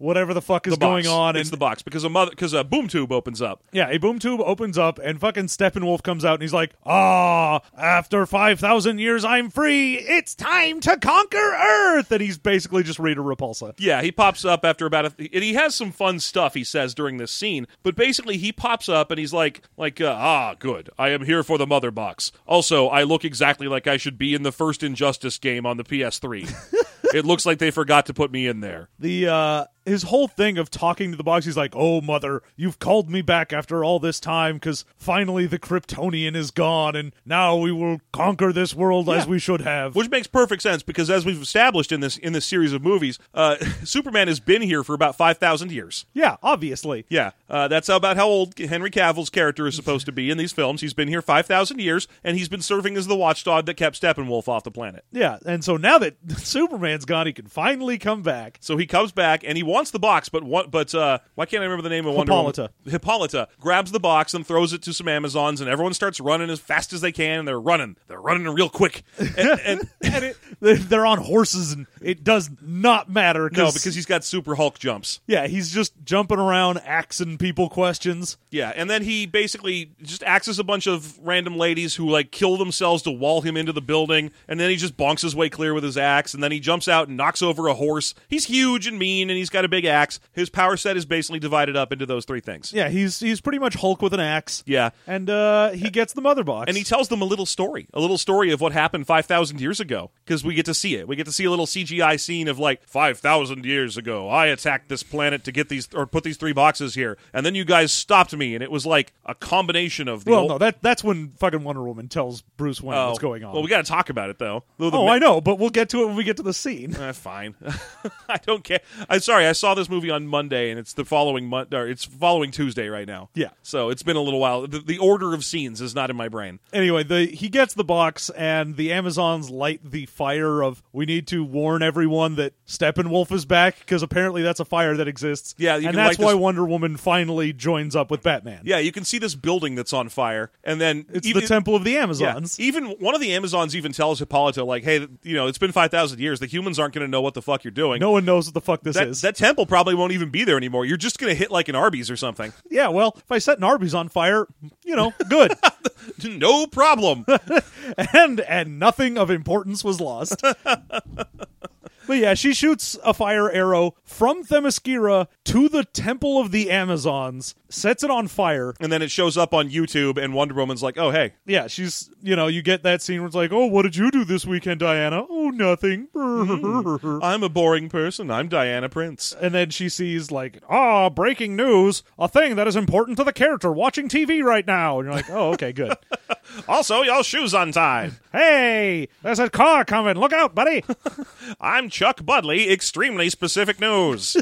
whatever the fuck is The box. going on. It's and the box because a mother because a boom tube opens up. Yeah, a boom tube opens up, and fucking Steppenwolf comes out, and he's like, ah, after five thousand years, I'm free. It's time to conquer Earth. And he's basically just Rita Repulsa. Yeah, he pops up after about a, and he has some fun stuff he says during this scene. But basically, he pops up and he's like, like, uh, ah, good. I am here for the mother box. Also, I look exactly like I should be in the first Injustice game on the P S three. It looks like they forgot to put me in there. The, uh, his whole thing of talking to the box, he's like, oh, mother, you've called me back after all this time because finally the Kryptonian is gone and now we will conquer this world Yeah. as we should have. Which makes perfect sense because as we've established in this in this series of movies, uh, Superman has been here for about five thousand years. Yeah, obviously. Yeah, uh, that's about how old Henry Cavill's character is supposed to be in these films. He's been here five thousand years, and he's been serving as the watchdog that kept Steppenwolf off the planet. Yeah, and so now that Superman's gone, he can finally come back. So he comes back, and he wants the box, but what? But uh, why can't I remember the name of Wonder Hippolyta. Woman? Hippolyta grabs the box and throws it to some Amazons, and everyone starts running as fast as they can, and they're running. They're running real quick. And, and, And it, they're on horses, and it does not matter. no, because he's got Super Hulk jumps. Yeah, he's just jumping around, axing people questions. Yeah, and then he basically just axes a bunch of random ladies who like kill themselves to wall him into the building, and then he just bonks his way clear with his axe, and then he jumps out and knocks over a horse. He's huge and mean, and he's got a big axe. His power set is basically divided up into those three things. Yeah, he's he's pretty much Hulk with an axe. Yeah. And uh, he gets the mother box. And he tells them a little story, a little story of what happened five thousand years ago, because we get to see it. We get to see a little C G I scene of like, five thousand years ago, I attacked this planet to get these, or put these three boxes here, and then you guys stopped me, and it was like a combination of the Well, old- no, that that's when fucking Wonder Woman tells Bruce Wayne Oh. what's going on. Well, we got to talk about it, though. Though the oh, ma- I know, but we'll get to it when we get to the scene. Eh, fine. I don't care. I'm sorry. I saw this movie on Monday, and it's the following month. Or it's following Tuesday right now. Yeah. So it's been a little while. The, the order of scenes is not in my brain. Anyway, the he gets the box, and the Amazons light the fire of, we need to warn everyone that Steppenwolf is back, because apparently that's a fire that exists. Yeah, you and can that's light why this- Wonder Woman finally joins up with Batman. Yeah, you can see this building that's on fire, and then It's even, the Temple of the Yeah, Amazons. even one of the Amazons even tells Hippolyta, like, "Hey, you know, it's been five thousand years. The humans aren't going to know what the fuck you're doing. No one knows what the fuck this that, is. that temple probably won't even be there anymore. You're just going to hit like an Arby's or something. Yeah, well, if I set an Arby's on fire, you know, good. No problem." and and nothing of importance was lost. But yeah, she shoots a fire arrow from Themyscira to the Temple of the Amazons, sets it on fire. And then it shows up on YouTube, and Wonder Woman's like, "Oh, hey." Yeah, she's, you know, you get that scene where it's like, oh, what did you do this weekend, Diana? Oh, nothing. I'm a boring person. I'm Diana Prince. And then she sees, like, ah, breaking news, a thing that is important to the character watching T V right now. And you're like, oh, okay, good. Also, y'all shoes untied. Hey, there's a car coming. Look out, buddy. I'm Chuck Budley, extremely specific news.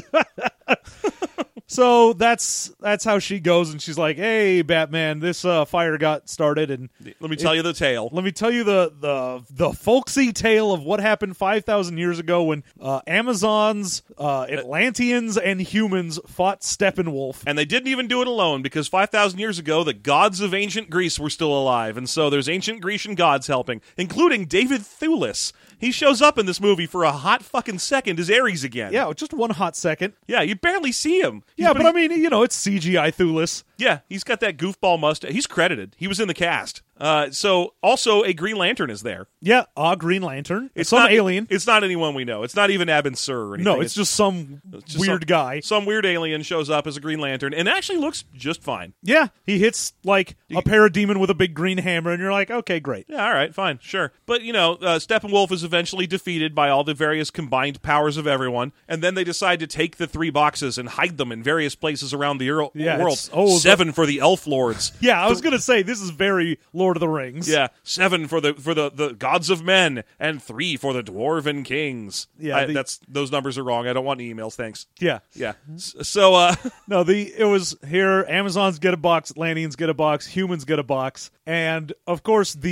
So that's that's how she goes, and she's like, hey, Batman, this uh, fire got started, and Let me tell you the tale. let me tell you the the the folksy tale of what happened five thousand years ago when uh, Amazons, uh, Atlanteans, and humans fought Steppenwolf. And they didn't even do it alone, because five thousand years ago, the gods of ancient Greece were still alive, and so there's ancient Grecian gods helping, including David Thewlis. He shows up in this movie for a hot fucking second as Ares again. Yeah, just one hot second. Yeah, you barely see him. He's Yeah, been- but I mean, you know, it's C G I Thulis. Yeah, he's got that goofball mustache. He's credited. He was in the cast. Uh, so, also, a Green Lantern is there. Yeah, a Green Lantern. It's It's some not, alien. It's not anyone we know. It's not even Abin Sur or anything. No, it's, just some just weird some- guy. Some weird alien shows up as a Green Lantern and actually looks just fine. Yeah, he hits like a parademon with a big green hammer, and you're like, okay, great. Yeah, all right, fine, sure. But, you know, uh, Steppenwolf is eventually defeated by all the various combined powers of everyone, and then they decide to take the three boxes and hide them in various places around the ear- Yeah, world. it's- oh, the- Seven for the Elf Lords. Yeah, I was gonna say this is very Lord of the Rings. Yeah, seven for the for the, the gods of men, and three for the dwarven kings. Yeah, I, the- that's those numbers are wrong. I don't want emails. Thanks. yeah. Yeah. S- So, uh, No, the it was here. Amazons get a box, Atlanteans get a box, humans get a box, and of course the uh,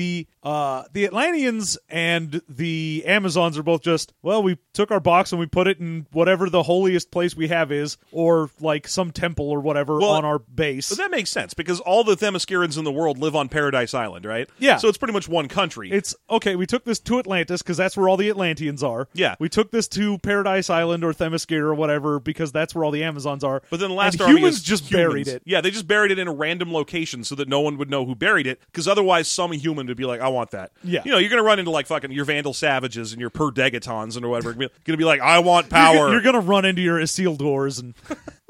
uh, the Atlanteans and the Amazons are both just, well, we took our box and we put it in whatever the holiest place we have is, or like some temple or whatever Well, on our base. But that makes sense because all the Themyscirans in the world live on Paradise Island, right? Yeah. So it's pretty much one country. It's, okay, we took this to Atlantis because that's where all the Atlanteans are. Yeah. We took this to Paradise Island or Themyscira or whatever because that's where all the Amazons are. But then the last and army humans is just humans. buried it. Yeah, they just buried it in a random location so that no one would know who buried it, because otherwise some human would be like, I want that. Yeah. You know, you're going to run into like fucking your Vandal Savages and your Per Degatons and whatever. You're going to be like, I want power. You're going to run into your Isildurs and...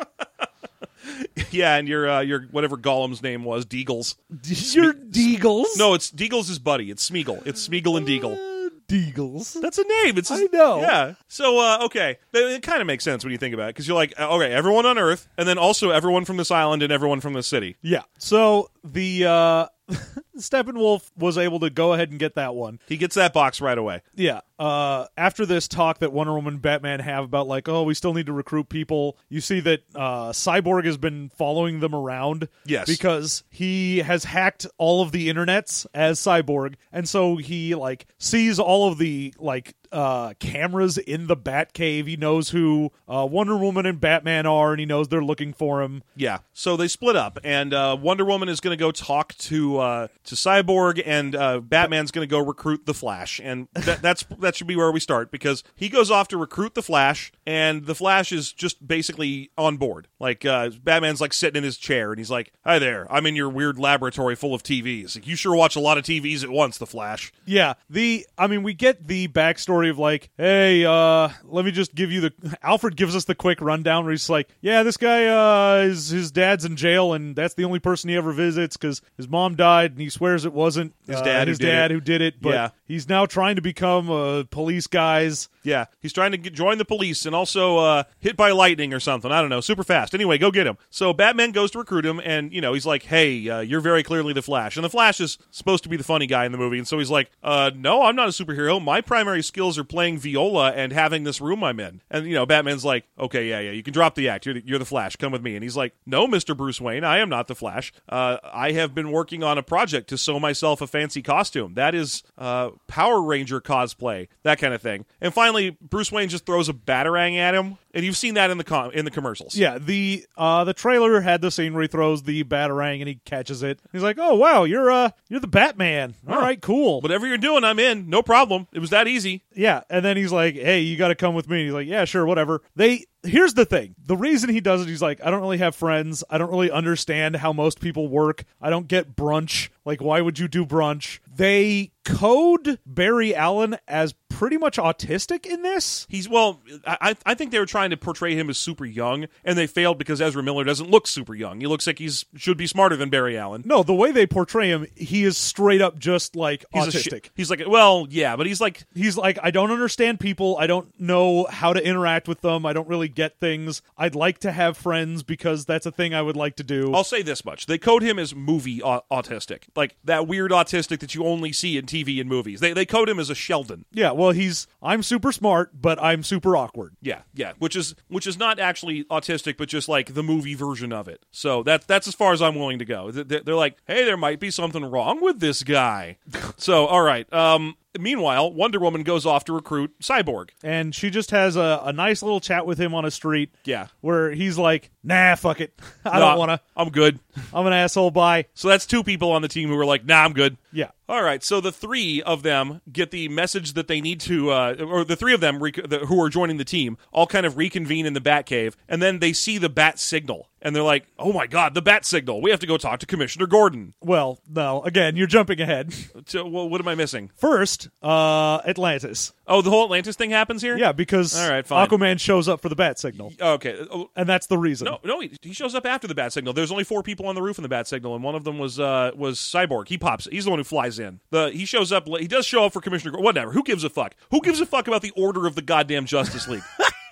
Yeah, and your uh, your whatever Gollum's name was, Deagles. Your Deagles? No, it's Deagles' his buddy. It's Smeagol. It's Smeagol and Deagle. Uh, Deagles. That's a name. It's his, I know. Yeah. So uh, okay, it, it kind of makes sense when you think about it, because you're like, uh, okay, everyone on Earth, and then also everyone from this island and everyone from this city. Yeah. So the uh, Steppenwolf was able to go ahead and get that one. He gets that box right away. Yeah. Uh, after this talk that Wonder Woman and Batman have about like, oh, we still need to recruit people, you see that uh, Cyborg has been following them around. Yes. Because he has hacked all of the internets as Cyborg, and so he like sees all of the like uh, cameras in the Batcave. He knows who uh, Wonder Woman and Batman are, and he knows they're looking for him. Yeah. So they split up, and uh, Wonder Woman is going to go talk to uh, to Cyborg, and uh, Batman's going to go recruit the Flash, and that, that's that should be where we start, because he goes off to recruit the Flash, and the Flash is just basically on board. Like uh, Batman's like sitting in his chair, and he's like, "Hi there, I'm in your weird laboratory full of T Vs. Like, you sure watch a lot of T Vs at once, the Flash." Yeah, the I mean, we get the backstory of like, hey, uh, let me just give you the. Alfred gives us the quick rundown where he's like, yeah, this guy, uh, is his dad's in jail, and that's the only person he ever visits because his mom died, and he swears it wasn't His uh, dad who his did dad it. who did it. But Yeah. he's now trying to become a police guys. Yeah, he's trying to get, join the police and also uh, hit by lightning or something. I don't know, super fast. Anyway, go get him. So Batman goes to recruit him, and, you know, he's like, hey, uh, you're very clearly the Flash. And the Flash is supposed to be the funny guy in the movie, and so he's like, uh, no, I'm not a superhero. My primary skills are playing viola and having this room I'm in. And, you know, Batman's like, okay, yeah, yeah, you can drop the act. You're the, you're the Flash. Come with me. And he's like, no, Mister Bruce Wayne, I am not the Flash. Uh, I have been working on a project to sew myself a fancy costume. That is uh, Power Ranger cosplay, that kind of thing. And finally, Bruce Wayne just throws a batarang at him, and you've seen that in the com- in the commercials. Yeah, the uh, the trailer had the scene where he throws the batarang and he catches it. He's like, oh wow, you're uh you're the Batman. All Huh. right, cool. Whatever you're doing, I'm in. No problem. It was that easy. Yeah, and then he's like, hey, you got to come with me. And he's like, yeah, sure, whatever. They Here's the thing. The reason he does it, he's like, I don't really have friends. I don't really understand how most people work. I don't get brunch. Like, why would you do brunch? They code Barry Allen as pretty much autistic in this. He's, well, I I think they were trying to portray him as super young, and they failed because Ezra Miller doesn't look super young. He looks like he's should be smarter than Barry Allen. No, the way they portray him, he is straight up just like He's a autistic. shi- he's like, well, yeah, but he's like, He's like, I don't understand people. I don't know how to interact with them. I don't really get things. I'd like to have friends because that's a thing I would like to do. I'll say this much. They code him as movie au- autistic. Like that weird autistic that you only see in T V and movies. They they code him as a Sheldon. Yeah, well, he's, I'm super smart, but I'm super awkward. Yeah, yeah, which is which is not actually autistic, but just like the movie version of it. So that's that's as far as I'm willing to go. They're they're like, hey, there might be something wrong with this guy. So, all right. Um, meanwhile, Wonder Woman goes off to recruit Cyborg. And she just has a, a nice little chat with him on a street. Yeah. Where he's like, nah, fuck it. I Nah, don't want to. I'm good. I'm an asshole. Bye. So that's two people on the team who are like, nah, I'm good. Yeah. All right, so the three of them get the message that they need to, uh, or the three of them rec- the, who are joining the team all kind of reconvene in the Batcave, and then they see the bat signal, and they're like, oh my god, the bat signal. We have to go talk to Commissioner Gordon. Well, no. Again, you're jumping ahead. So, well, what am I missing? First, uh, Atlantis. Oh, the whole Atlantis thing happens here? Yeah, because All right, fine. Aquaman shows up for the bat signal. Okay. Oh, And that's the reason. no, no, he, he shows up after the bat signal. There's only four people on the roof in the bat signal, and one of them was uh, was Cyborg. He pops. He's the one who flies in. The he shows up. He does show up for Commissioner. Gordon. Whatever. Who gives a fuck? Who gives a fuck about the order of the goddamn Justice League?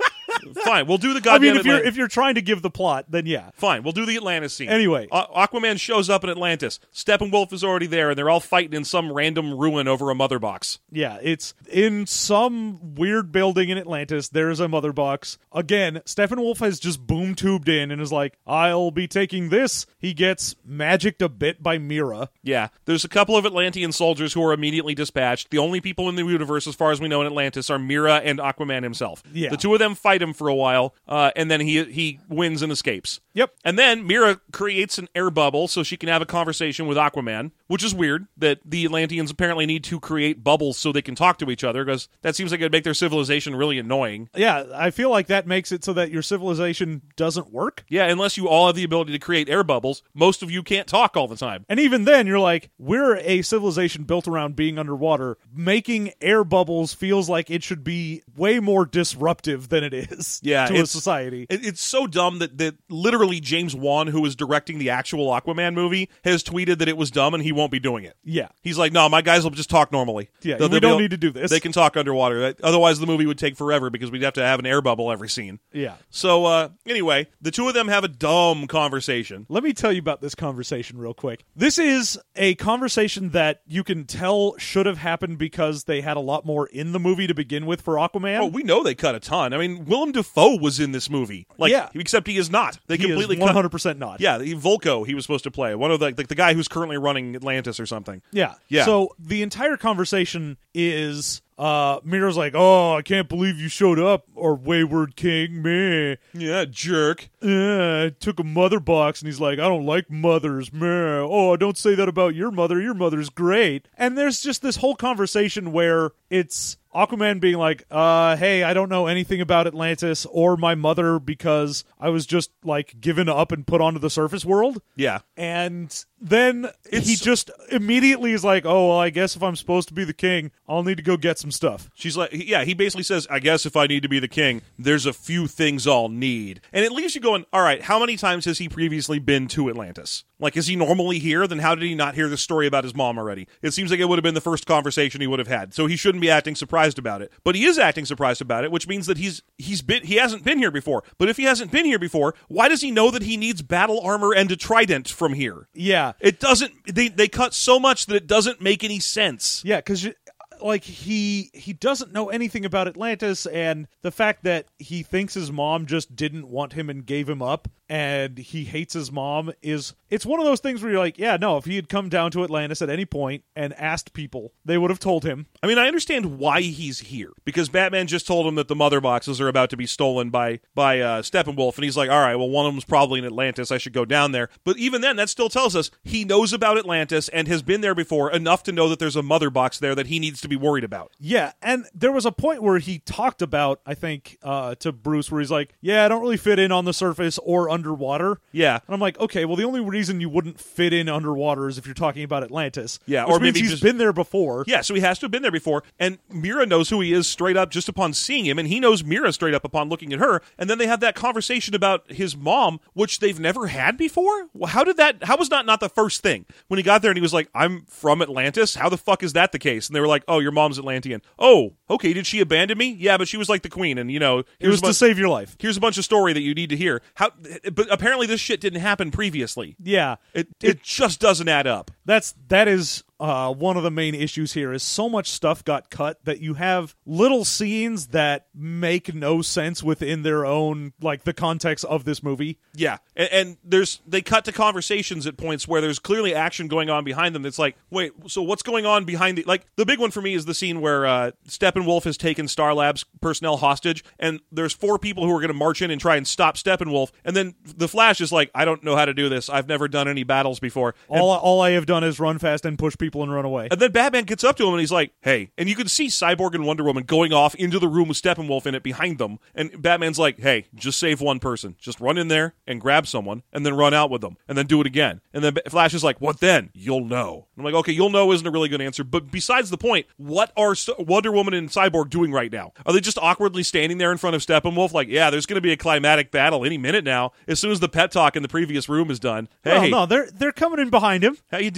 Fine, we'll do the I goddamn mean, if you're Atlantis. if you're trying to give the plot, then yeah. Fine, we'll do the Atlantis scene. Anyway. A- Aquaman shows up in Atlantis. Steppenwolf is already there, and they're all fighting in some random ruin over a mother box. Yeah, it's in some weird building in Atlantis. There's a mother box. Again, Steppenwolf has just boom tubed in and is like, I'll be taking this. He gets magicked a bit by Mira. Yeah, there's a couple of Atlantean soldiers who are immediately dispatched. The only people in the universe, as far as we know in Atlantis, are Mira and Aquaman himself. Yeah. The two of them fight him for a while, uh, and then he he wins and escapes. Yep. And then Mira creates an air bubble so she can have a conversation with Aquaman, which is weird that the Atlanteans apparently need to create bubbles so they can talk to each other, because that seems like it would make their civilization really annoying. Yeah, I feel like that makes it so that your civilization doesn't work. Yeah, unless you all have the ability to create air bubbles, most of you can't talk all the time. And even then, you're like, we're a civilization built around being underwater. Making air bubbles feels like it should be way more disruptive than it is Yeah, to a it's- society. It, it's so dumb that, that literally James Wan, who was directing the actual Aquaman movie, has tweeted that it was dumb and he won't be doing it. Yeah. He's like, no, my guys will just talk normally. Yeah, They'll- we they'll be don't able- need to do this. They can talk underwater. That- Otherwise, the movie would take forever because we'd have to have an air bubble every scene. Yeah. So, uh, anyway, the two of them have a dumb conversation. Let me tell you about this conversation real quick. This is a conversation that you can tell should have happened because they had a lot more in the movie to begin with for Aquaman. Oh, we know they cut a ton. I mean, Willem Dafoe was in this movie. Like, Yeah. except he is not. They he completely is cut. one hundred percent not. Yeah, the Volko he was supposed to play. One of the, like, the guy who's currently running Atlantis or something. Yeah. Yeah. So the entire conversation is uh Mira's like, "Oh, I can't believe you showed up, or Wayward King, meh. Yeah, jerk. Uh, took a mother box," and he's like, "I don't like mothers, meh. Oh, don't say that about your mother. Your mother's great." And there's just this whole conversation where it's Aquaman being like, uh, hey, I don't know anything about Atlantis or my mother because I was just, like, given up and put onto the surface world. Yeah. And then he It's- just immediately is like, oh, well, I guess if I'm supposed to be the king, I'll need to go get some stuff. She's like, yeah, he basically says, I guess if I need to be the king, there's a few things I'll need. And it leaves you going, all right, how many times has he previously been to Atlantis? Like, is he normally here? Then how did he not hear the story about his mom already? It seems like it would have been the first conversation he would have had. So he shouldn't be acting surprised about it. But he is acting surprised about it, which means that he's he's been he hasn't been here before. But if he hasn't been here before, why does he know that he needs battle armor and a trident from here? Yeah. It doesn't they they cut so much that it doesn't make any sense. Yeah, because like he he doesn't know anything about Atlantis, and the fact that he thinks his mom just didn't want him and gave him up, and he hates his mom is it's one of those things where you're like, yeah, no, if he had come down to Atlantis at any point and asked people, they would have told him. I mean, I understand why he's here, because Batman just told him that the mother boxes are about to be stolen by by uh, Steppenwolf, and he's like, all right, well, one of them's probably in Atlantis. I should go down there. But even then, that still tells us he knows about Atlantis and has been there before enough to know that there's a mother box there that he needs to be worried about. Yeah, and there was a point where he talked about, I think, uh, to Bruce, where he's like, yeah, I don't really fit in on the surface or underwater. Yeah. And I'm like, okay, well, the only reason you wouldn't fit in underwater is if you're talking about Atlantis. Yeah, which or means maybe he's just- been there before. Yeah, so he has to have been there before, and Mira knows who he is straight up just upon seeing him, and he knows Mira straight up upon looking at her, and then they have that conversation about his mom, which they've never had before? Well, how did that, how was that not the first thing? When he got there and he was like, I'm from Atlantis? How the fuck is that the case? And they were like, oh, your mom's Atlantean. Oh, okay, did she abandon me? Yeah, but she was like the queen, and you know, It here's was a to bunch- save your life. Here's a bunch of story that you need to hear. How, but apparently this shit didn't happen previously. Yeah. It it just doesn't add up. That's that is uh, one of the main issues here is so much stuff got cut that you have little scenes that make no sense within their own, like, the context of this movie. Yeah, and, and there's they cut to conversations at points where there's clearly action going on behind them. That's like, wait, so what's going on behind the? Like the big one for me is the scene where uh, Steppenwolf has taken Star Labs personnel hostage, and there's four people who are going to march in and try and stop Steppenwolf, and then the Flash is like, I don't know how to do this. I've never done any battles before. And, All all I have done is run fast and push people and run away. and then Batman gets up to him and he's like, hey, and you can see Cyborg and Wonder Woman going off into the room with Steppenwolf in it behind them, and Batman's like, hey, just save one person. Just run in there and grab someone, and then run out with them, and then do it again. And then Flash is like, what then? You'll know. I'm like, okay, you'll know isn't a really good answer, but besides the point, what are St- Wonder Woman and Cyborg doing right now? Are they just awkwardly standing there in front of Steppenwolf like, yeah, there's going to be a climatic battle any minute now, as soon as the pep talk in the previous room is done? Hey, Well, no, they're they're coming in behind him. how you doing?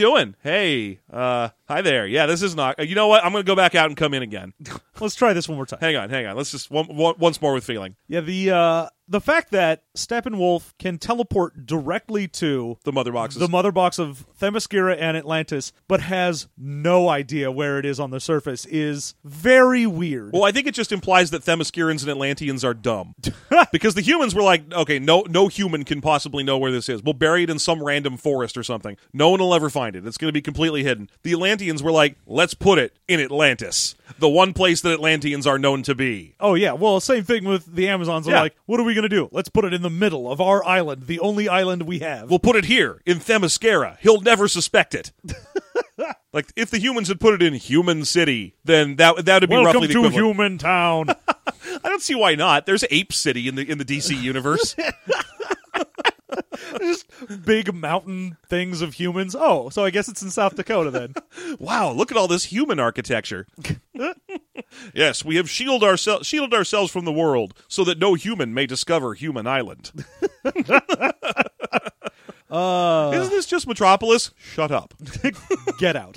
doing? Hey, uh, hi there. Yeah, this is not. You know what? I'm going to go back out and come in again. Let's try this one more time. Hang on, hang on. Let's just one, one, once more with feeling. Yeah, the uh, the fact that Steppenwolf can teleport directly to The mother boxes. the mother box of Themyscira and Atlantis, but has no idea where it is on the surface, is very weird. Well, I think it just implies that Themyscirans and Atlanteans are dumb. Because the humans were like, okay, no no human can possibly know where this is. We'll bury it in some random forest or something. No one will ever find it. It's going to be completely hidden. The Atlanteans were like, let's put it in Atlantis, the one place that Atlanteans are known to be. Oh, yeah. Well, same thing with the Amazons. They're Yeah. like, what are we going to do? Let's put it in the middle of our island, the only island we have. We'll put it here, in Themyscira. He'll never suspect it. Like, if the humans had put it in Human City, then that that would be Welcome roughly the to equivalent. Human Town. I don't see why not. There's Ape City in the in the D C universe. Just big mountain things of humans. Oh, so I guess it's in South Dakota then. Wow, look at all this human architecture. Yes, we have shielded, oursel- shielded ourselves from the world so that no human may discover Human Island. Uh, Isn't this just Metropolis? Shut up. Get out.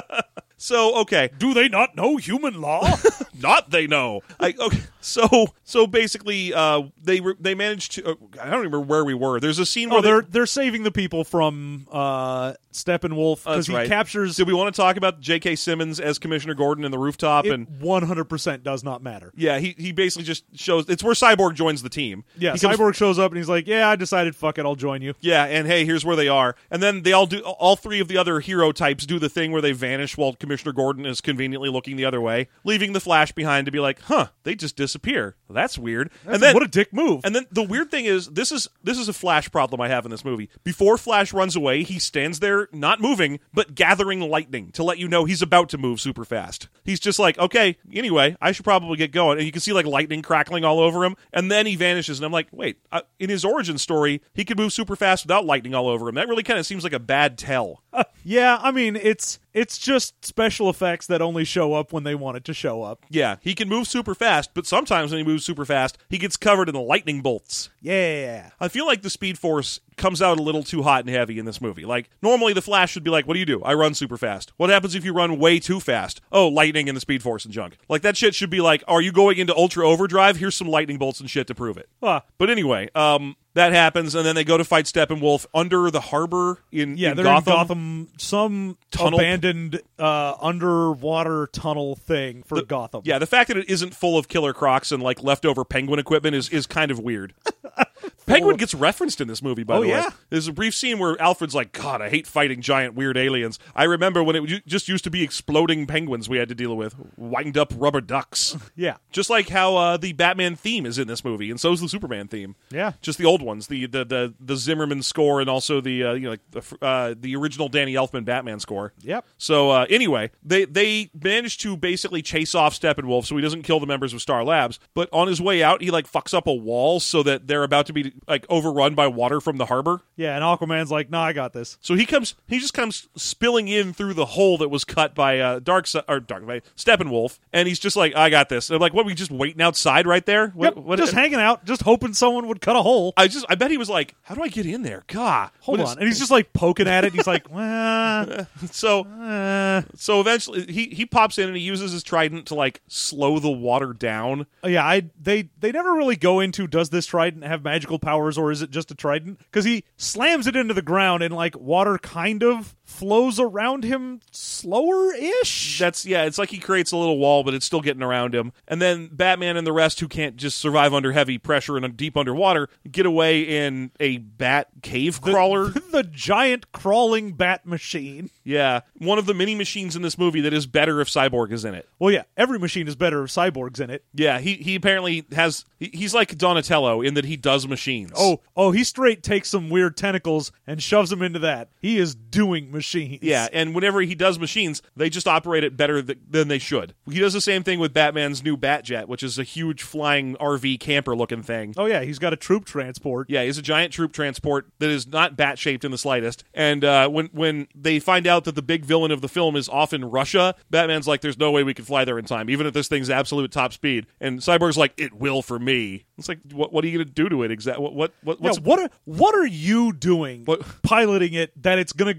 So, okay. Do they not know human law? Not they know. I, okay. So, so basically, uh, they re- they managed to. Uh, I don't remember where we were. There's a scene where Oh, they- they're they're saving the people from uh, Steppenwolf That's because he right. captures. Did we want to talk about J K. Simmons as Commissioner Gordon in the rooftop? It And one hundred percent does not matter. yeah, he he basically just shows it's where Cyborg joins the team. Yeah, He comes- Cyborg shows up and he's like, "Yeah, I decided, fuck it, I'll join you." Yeah, and hey, here's where they are. And then they all do. All three of the other hero types do the thing where they vanish while Commissioner Gordon is conveniently looking the other way, leaving the Flash behind to be like, "Huh, they just disappear. Well, that's weird." That's- and then what a dick move. And then the weird thing is, this is this is a Flash problem I have in this movie. Before Flash runs away, he stands there, not moving, but gathering lightning to let you know he's about to move super fast. He's just like, okay, anyway, I should probably get going. And you can see like lightning crackling all over him, and then he vanishes. And I'm like, wait, uh, in his origin story, he could move super fast without lightning all over him. That really kind of seems like a bad tell. Yeah, I mean, it's it's just special effects that only show up when they want it to show up. Yeah, he can move super fast, but sometimes when he moves super fast, he gets covered in lightning bolts. Yeah. I feel like the Speed Force comes out a little too hot and heavy in this movie. Like, normally the Flash should be like, what do you do? I run super fast. What happens if you run way too fast? Oh, lightning and the Speed Force and junk. Like, that shit should be like, are you going into Ultra Overdrive? Here's some lightning bolts and shit to prove it. Huh. But anyway, um... that happens, and then they go to fight Steppenwolf under the harbor in, Yeah, in they're Gotham. in Gotham, some Tunnel- abandoned uh, underwater tunnel thing for Gotham. Yeah, the fact that it isn't full of Killer Crocs and like leftover Penguin equipment is, is kind of weird. Penguin gets referenced in this movie, by Oh, the way. yeah? There's a brief scene where Alfred's like, God, I hate fighting giant weird aliens. I remember when it u- just used to be exploding penguins we had to deal with. Wind up rubber ducks. Yeah. Just like how uh, the Batman theme is in this movie, and so is the Superman theme. Yeah. Just the old ones, the the the, the Zimmerman score, and also the uh, you know like the uh, the original Danny Elfman Batman score. Yep. So uh, anyway, they they managed to basically chase off Steppenwolf, so he doesn't kill the members of Star Labs. But on his way out, he like fucks up a wall so that they're about to be like overrun by water from the harbor. Yeah, and Aquaman's like, nah, I got this. So he comes, he just comes spilling in through the hole that was cut by uh, Dark or Dark by Steppenwolf, and he's just like, I got this. They're like, what? We just waiting outside right there? What? Yep, what just hanging out, just hoping someone would cut a hole. I just, I bet he was like, how do I get in there? God, Hold what on. is- And he's just like poking at it. He's like, well, so. uh. So eventually, he, he pops in and he uses his trident to like slow the water down. Yeah, I they they never really go into does this trident have magical powers or is it just a trident? Because he slams it into the ground and like water kind of flows around him slower-ish. That's yeah, it's like he creates a little wall, but it's still getting around him. And then Batman and the rest who can't just survive under heavy pressure and deep underwater get away in a bat cave crawler. the giant crawling bat machine. Yeah, one of the many machines in this movie that is better if Cyborg is in it. Well, yeah, every machine is better if Cyborg's in it. Yeah, he he apparently has. He, he's like Donatello in that he does machines. Oh, oh, he straight takes some weird tentacles and shoves them into that. He is doing machines. Yeah, and whenever he does machines, they just operate it better th- than they should. He does the same thing with Batman's new Batjet, which is a huge flying R V camper-looking thing. Oh, yeah, he's got a troop transport. Yeah, he's a giant troop transport that is not bat-shaped in the slightest. And uh, when when they find out that the big villain of the film is off in Russia, Batman's like, there's no way we can fly there in time, even if this thing's absolute top speed. And Cyborg's like, it will for me. It's like, what what are you going to do to it exactly? What, what, what, what's yeah, what are, what are you doing What- piloting it that it's going to go faster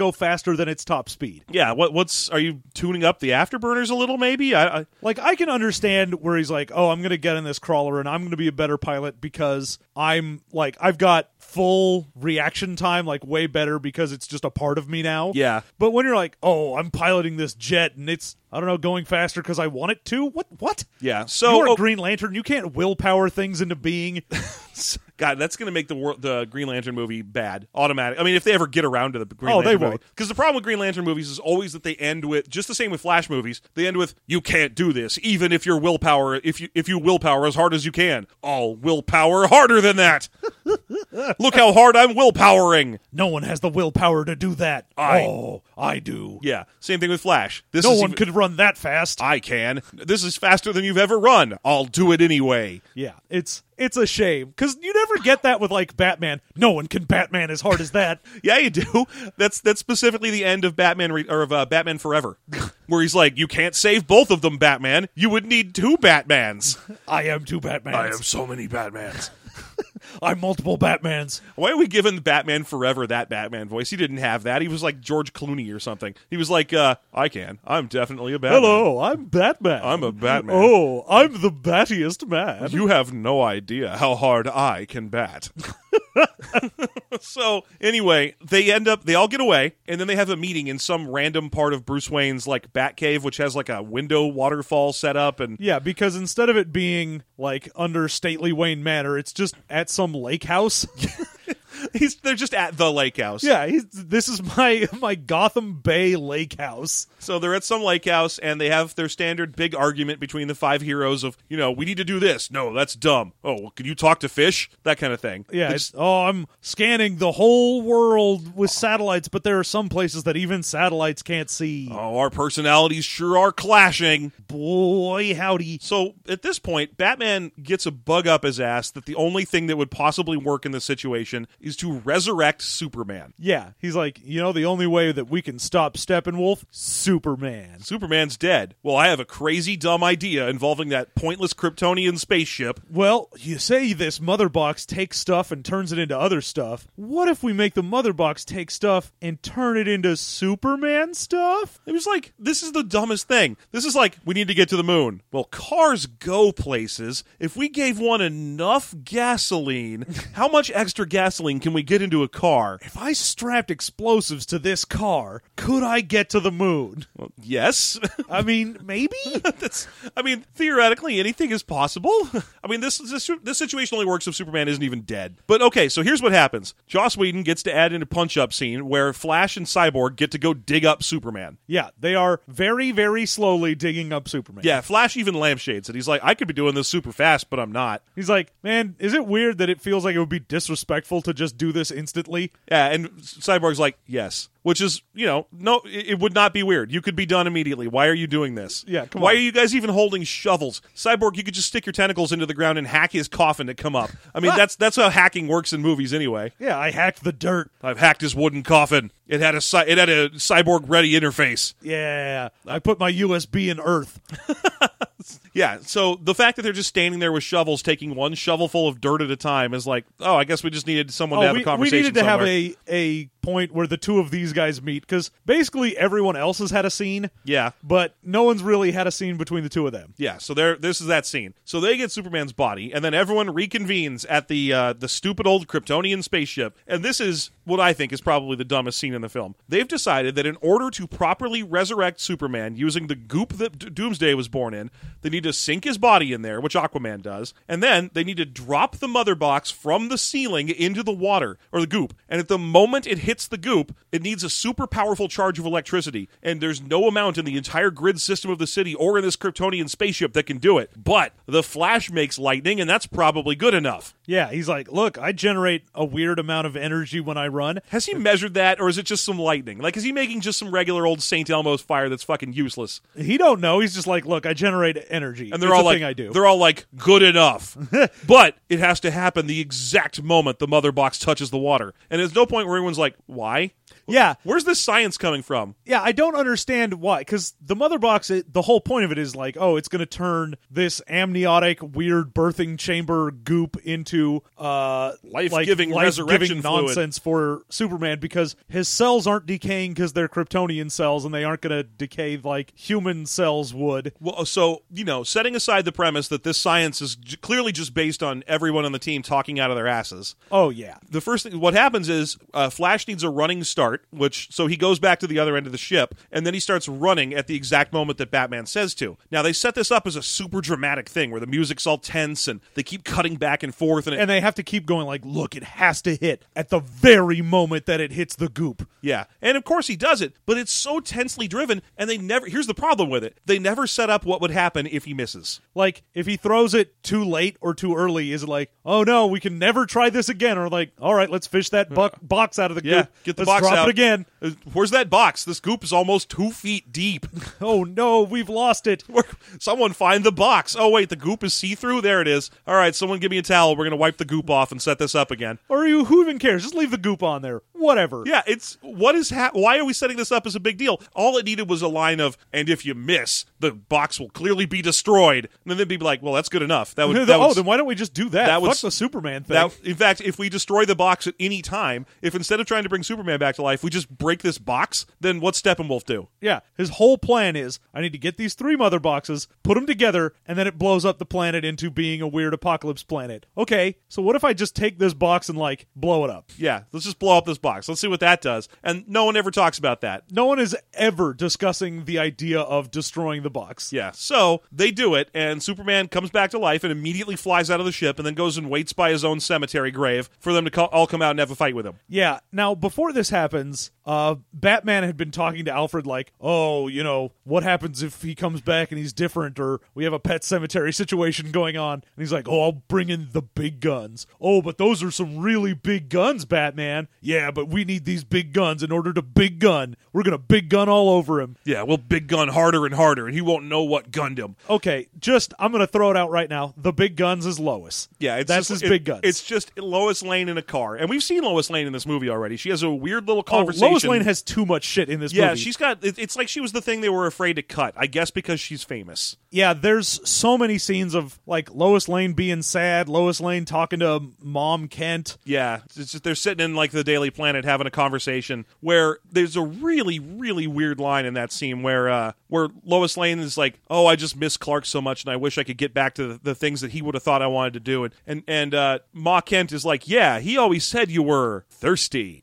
faster than its top speed. Yeah, what what's are you tuning up the afterburners a little? Maybe I, I Like, I can understand where he's like, oh, I'm going to get in this crawler and I'm going to be a better pilot because I'm, like, I've got full reaction time, like, way better because it's just a part of me now. Yeah. But when you're like, oh, I'm piloting this jet and it's, I don't know, going faster because I want it to? What? What? yeah. So You're a oh, Green Lantern. You can't willpower things into being. God, that's going to make the wor- the Green Lantern movie bad, automatic. I mean, if they ever get around to the Green Oh, Lantern they movie. won't. Because the problem with Green Lantern movies is always that they end with, just the same with Flash movies, they end with, you can't do this, even if your willpower, if you if you willpower as hard as you can. I'll willpower harder than that. Look how hard I'm willpowering. No one has the willpower to do that. I- Oh, I do. Yeah, same thing with Flash. This No is one even- could run that fast. I can. This is faster than you've ever run. I'll do it anyway. Yeah, it's it's a shame because you never get that with like Batman. No one can Batman as hard as that. Yeah, you do. That's that's specifically the end of Batman Re- or of uh, Batman Forever, where he's like, "You can't save both of them, Batman. You would need two Batmans." I am two Batmans. so many Batmans. I'm multiple Batmans. Why are we giving Batman Forever that Batman voice? He didn't have that. He was like George Clooney or something. He was like, uh, "I can. I'm definitely a Batman." Hello, I'm Batman. I'm a Batman. Oh, I'm the battiest man. You have no idea how hard I can bat. So anyway, they end up, they all get away, and then they have a meeting in some random part of Bruce Wayne's like Batcave, which has like a window waterfall set up, and Yeah, because instead of it being like under stately Wayne Manor, it's just at some lake house. he's they're just at the lake house. Yeah, he's, this is my my Gotham Bay lake house. So they're at some lake house, and they have their standard big argument between the five heroes of, you know, we need to do this. No, that's dumb. Oh, well, can you talk to fish? That kind of thing. Yeah, They it's, oh, I'm scanning the whole world with satellites, but there are some places that even satellites can't see. Oh, our personalities sure are clashing. Boy, howdy. So at this point, Batman gets a bug up his ass that the only thing that would possibly work in this situation is to resurrect Superman. Yeah, he's like, you know, the only way that we can stop Steppenwolf? Superman. Superman's dead. Well, I have a crazy dumb idea involving that pointless Kryptonian spaceship. Well, you say this mother box takes stuff and turns it into other stuff. What if we make the mother box take stuff and turn it into Superman stuff? It was like, this is the dumbest thing. This is like, we need to get to the moon. Well, cars go places. If we gave one enough gasoline, how much extra gasoline can we get into a car? If I strapped explosives to this car, could I get to the moon? Well, yes. I mean, maybe? That's, I mean, theoretically, anything is possible. I mean, this, this this situation only works if Superman isn't even dead. But okay, so here's what happens. Joss Whedon gets to add in a punch-up scene where Flash and Cyborg get to go dig up Superman. Yeah, they are very, very slowly digging up Superman. Yeah, Flash even lampshades it. He's like, I could be doing this super fast, but I'm not. He's like, man, is it weird that it feels like it would be disrespectful to just do this instantly? Yeah, and Cyborg's like, yes. Which is, you know, no, it, it would not be weird. You could be done immediately. Why are you doing this? Yeah, come Why on. are you guys even holding shovels? Cyborg, you could just stick your tentacles into the ground and hack his coffin to come up. I mean, that's that's how hacking works in movies anyway. Yeah, I hacked the dirt. I've hacked his wooden coffin. It had a cy- it had a cyborg-ready interface. Yeah, I put my U S B in Earth. Yeah, so the fact that they're just standing there with shovels, taking one shovelful of dirt at a time, is like, oh, I guess we just needed someone to Oh, have we, a conversation we needed to somewhere. have a, a point where the two of these guys meet, because basically everyone else has had a scene, Yeah. but no one's really had a scene between the two of them. Yeah, so there. This is that scene. So they get Superman's body, and then everyone reconvenes at the uh, the stupid old Kryptonian spaceship. And this is what I think is probably the dumbest scene in the film. They've decided that in order to properly resurrect Superman using the goop that D- Doomsday was born in, they need to sink his body in there, which Aquaman does, and then they need to drop the mother box from the ceiling into the water, or the goop. And at the moment it hits the goop, it needs a super powerful charge of electricity, and there's no amount in the entire grid system of the city or in this Kryptonian spaceship that can do it. But the Flash makes lightning, and that's probably good enough. Yeah, he's like, look, I generate a weird amount of energy when I run. Has he measured that, or is it just some lightning? Like, is he making just some regular old Saint Elmo's fire that's fucking useless? He don't know. He's just like, look, I generate energy. And they're It's all a like, thing I do. they're all like, good enough. But it has to happen the exact moment the mother box touches the water. And there's no point where everyone's like, why? Yeah. Where's this science coming from? Yeah, I don't understand why. Because the mother box, it, the whole point of it is like, oh, it's going to turn this amniotic, weird birthing chamber goop into uh, Life-giving like, resurrection life-giving fluid. nonsense for Superman because his cells aren't decaying because they're Kryptonian cells and they aren't going to decay like human cells would. Well, so, you know, setting aside the premise that this science is j- clearly just based on everyone on the team talking out of their asses. Oh, yeah. The first thing, what happens is uh, Flash needs a running start, which, so he goes back to the other end of the ship, and then he starts running at the exact moment that Batman says to. Now, they set this up as a super dramatic thing where the music's all tense and they keep cutting back and forth. And, it, And they have to keep going like, look, it has to hit at the very moment that it hits the goop. yeah. And of course he does it, but it's so tensely driven, and they never, here's the problem with it, they never set up what would happen if he misses. Like, if he throws it too late or too early, is it like, oh no, we can never try this again? Or like, all right, let's fish that buck box out of the Yeah, goop. get the let's box drop out. it again. Uh, Where's that box? This goop is almost two feet deep. Oh no, we've lost it. Where- Someone find the box. Oh, wait, the goop is see-through? There it is. All right, someone give me a towel. We're going to wipe the goop off and set this up again. Or you, who even cares? Just leave the goop on there. Whatever. Yeah, it's, what is, ha- why are we setting this up as a big deal? All it needed was a line of, and if you miss, the box will clearly be destroyed. And then they'd be like, well, that's good enough. That would, that oh, would, then why don't we just do that? that would Fuck s- the Superman thing. that, in fact, if we destroy the box at any time, if instead of trying to bring Superman back to life, we just break this box, then what's Steppenwolf do? Yeah, his whole plan is, I need to get these three mother boxes, put them together, and then it blows up the planet into being a weird apocalypse planet. Okay, so what if I just take this box and, like, blow it up? Yeah, let's just blow up this box. Let's see what that does. And no one ever talks about that. No one is ever discussing the idea of destroying the box. Yeah, so they do it, and Superman comes back to life and immediately flies out of the ship and then goes and waits by his own cemetery grave for them to co- all come out and have a fight with him. Yeah, now, before this happens, uh, Batman had been talking to Alfred like, oh, you know, what happens if he comes back and he's different, or we have a pet cemetery situation going on? And he's like, oh, I'll bring in the big guns. Oh, but those are some really big guns, Batman. Yeah, but we need these big guns in order to big gun. We're going to big gun all over him. Yeah, we'll big gun harder and harder, and he won't know what gunned him. Okay, just, I'm going to throw it out right now. The big guns is Lois. Yeah, it's That's just, his it- big guns. It's just Lois Lane in a car, and we've seen Lois Lane in this movie already. She has a weird little Oh, conversation. Lois Lane has too much shit in this yeah, movie. she's got. It, it's like she was the thing they were afraid to cut. I guess because she's famous. Yeah, there's so many scenes of like Lois Lane being sad, Lois Lane talking to Mom Kent. Yeah, it's just they're sitting in like the Daily Planet having a conversation where there's a really, really weird line in that scene where uh, where Lois Lane is like, "Oh, I just miss Clark so much, and I wish I could get back to the, the things that he would have thought I wanted to do." And and and uh, Ma Kent is like, "Yeah, he always said you were thirsty."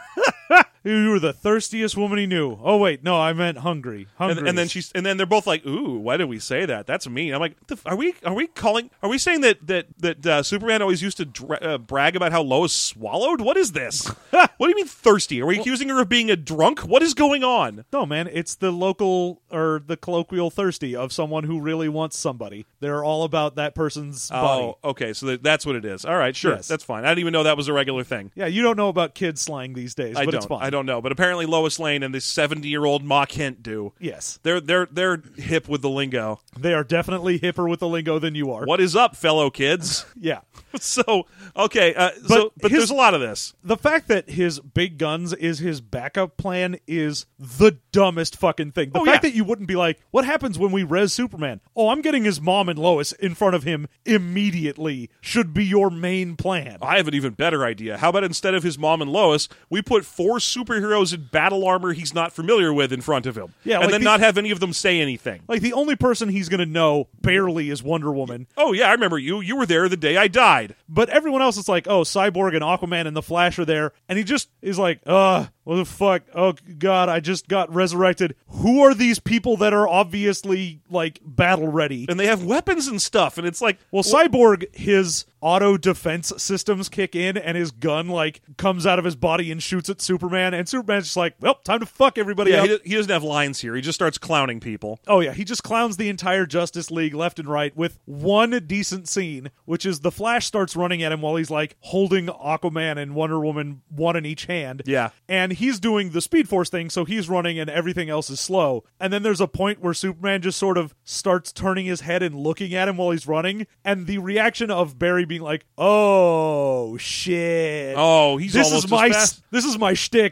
You were the thirstiest woman he knew. Oh wait, no, I meant hungry. Hungry. And, and then she's, and then they're both like, "Ooh, why did we say that? That's mean." I'm like, "The f- "Are we, are we calling? Are we saying that that that uh, Superman always used to dra- uh, brag about how Lois swallowed? What is this? What do you mean thirsty? Are we accusing her of being a drunk? What is going on?" No, man, it's the local or the colloquial thirsty of someone who really wants somebody. They're all about that person's body. Oh, okay, so that, that's what it is. All right, sure, Yes. that's fine. I didn't even know that was a regular thing. Yeah, you don't know about kids slang these days, I but don't. it's fine. I don't know, but apparently Lois Lane and this seventy-year-old Ma Kent do. Yes, They're they're they're hip with the lingo. they are definitely hipper with the lingo than you are. What is up, fellow kids? Yeah. so okay, uh, so but his- there's a lot of this. The fact that his big guns is his backup plan is the dumbest fucking thing. The Oh, fact yeah. that you wouldn't be like, what happens when we res Superman? Oh, I'm getting his mom and Lois in front of him immediately should be your main plan. I have an even better idea. How about instead of his mom and Lois, we put four superheroes in battle armor he's not familiar with in front of him, Yeah, and like then the- not have any of them say anything. Like, the only person he's going to know barely is Wonder Woman. Oh yeah, I remember you. You were there the day I died. But everyone else is like, oh, Cyborg and Aquaman and the Flash are there. And he just is like, uh, what the fuck? Oh, God, I just got resurrected. Who are these people that are obviously, like, battle ready? And they have weapons and stuff, and it's like, Well, Cyborg, his auto defense systems kick in, and his gun, like, comes out of his body and shoots at Superman. And Superman's just like, well, time to fuck everybody yeah, up. he, he doesn't have lines here. He just starts clowning people. Oh, yeah, he just clowns the entire Justice League left and right with one decent scene, which is the Flash starts running at him while he's, like, holding Aquaman and Wonder Woman one in each hand. Yeah. And he's doing the Speed Force thing, so he's running and everything else is slow. And then there's a point where Superman just sort of starts turning his head and looking at him while he's running, and the reaction of Barry being like, oh, shit. Oh, he's this almost is my as fast. this is my shtick,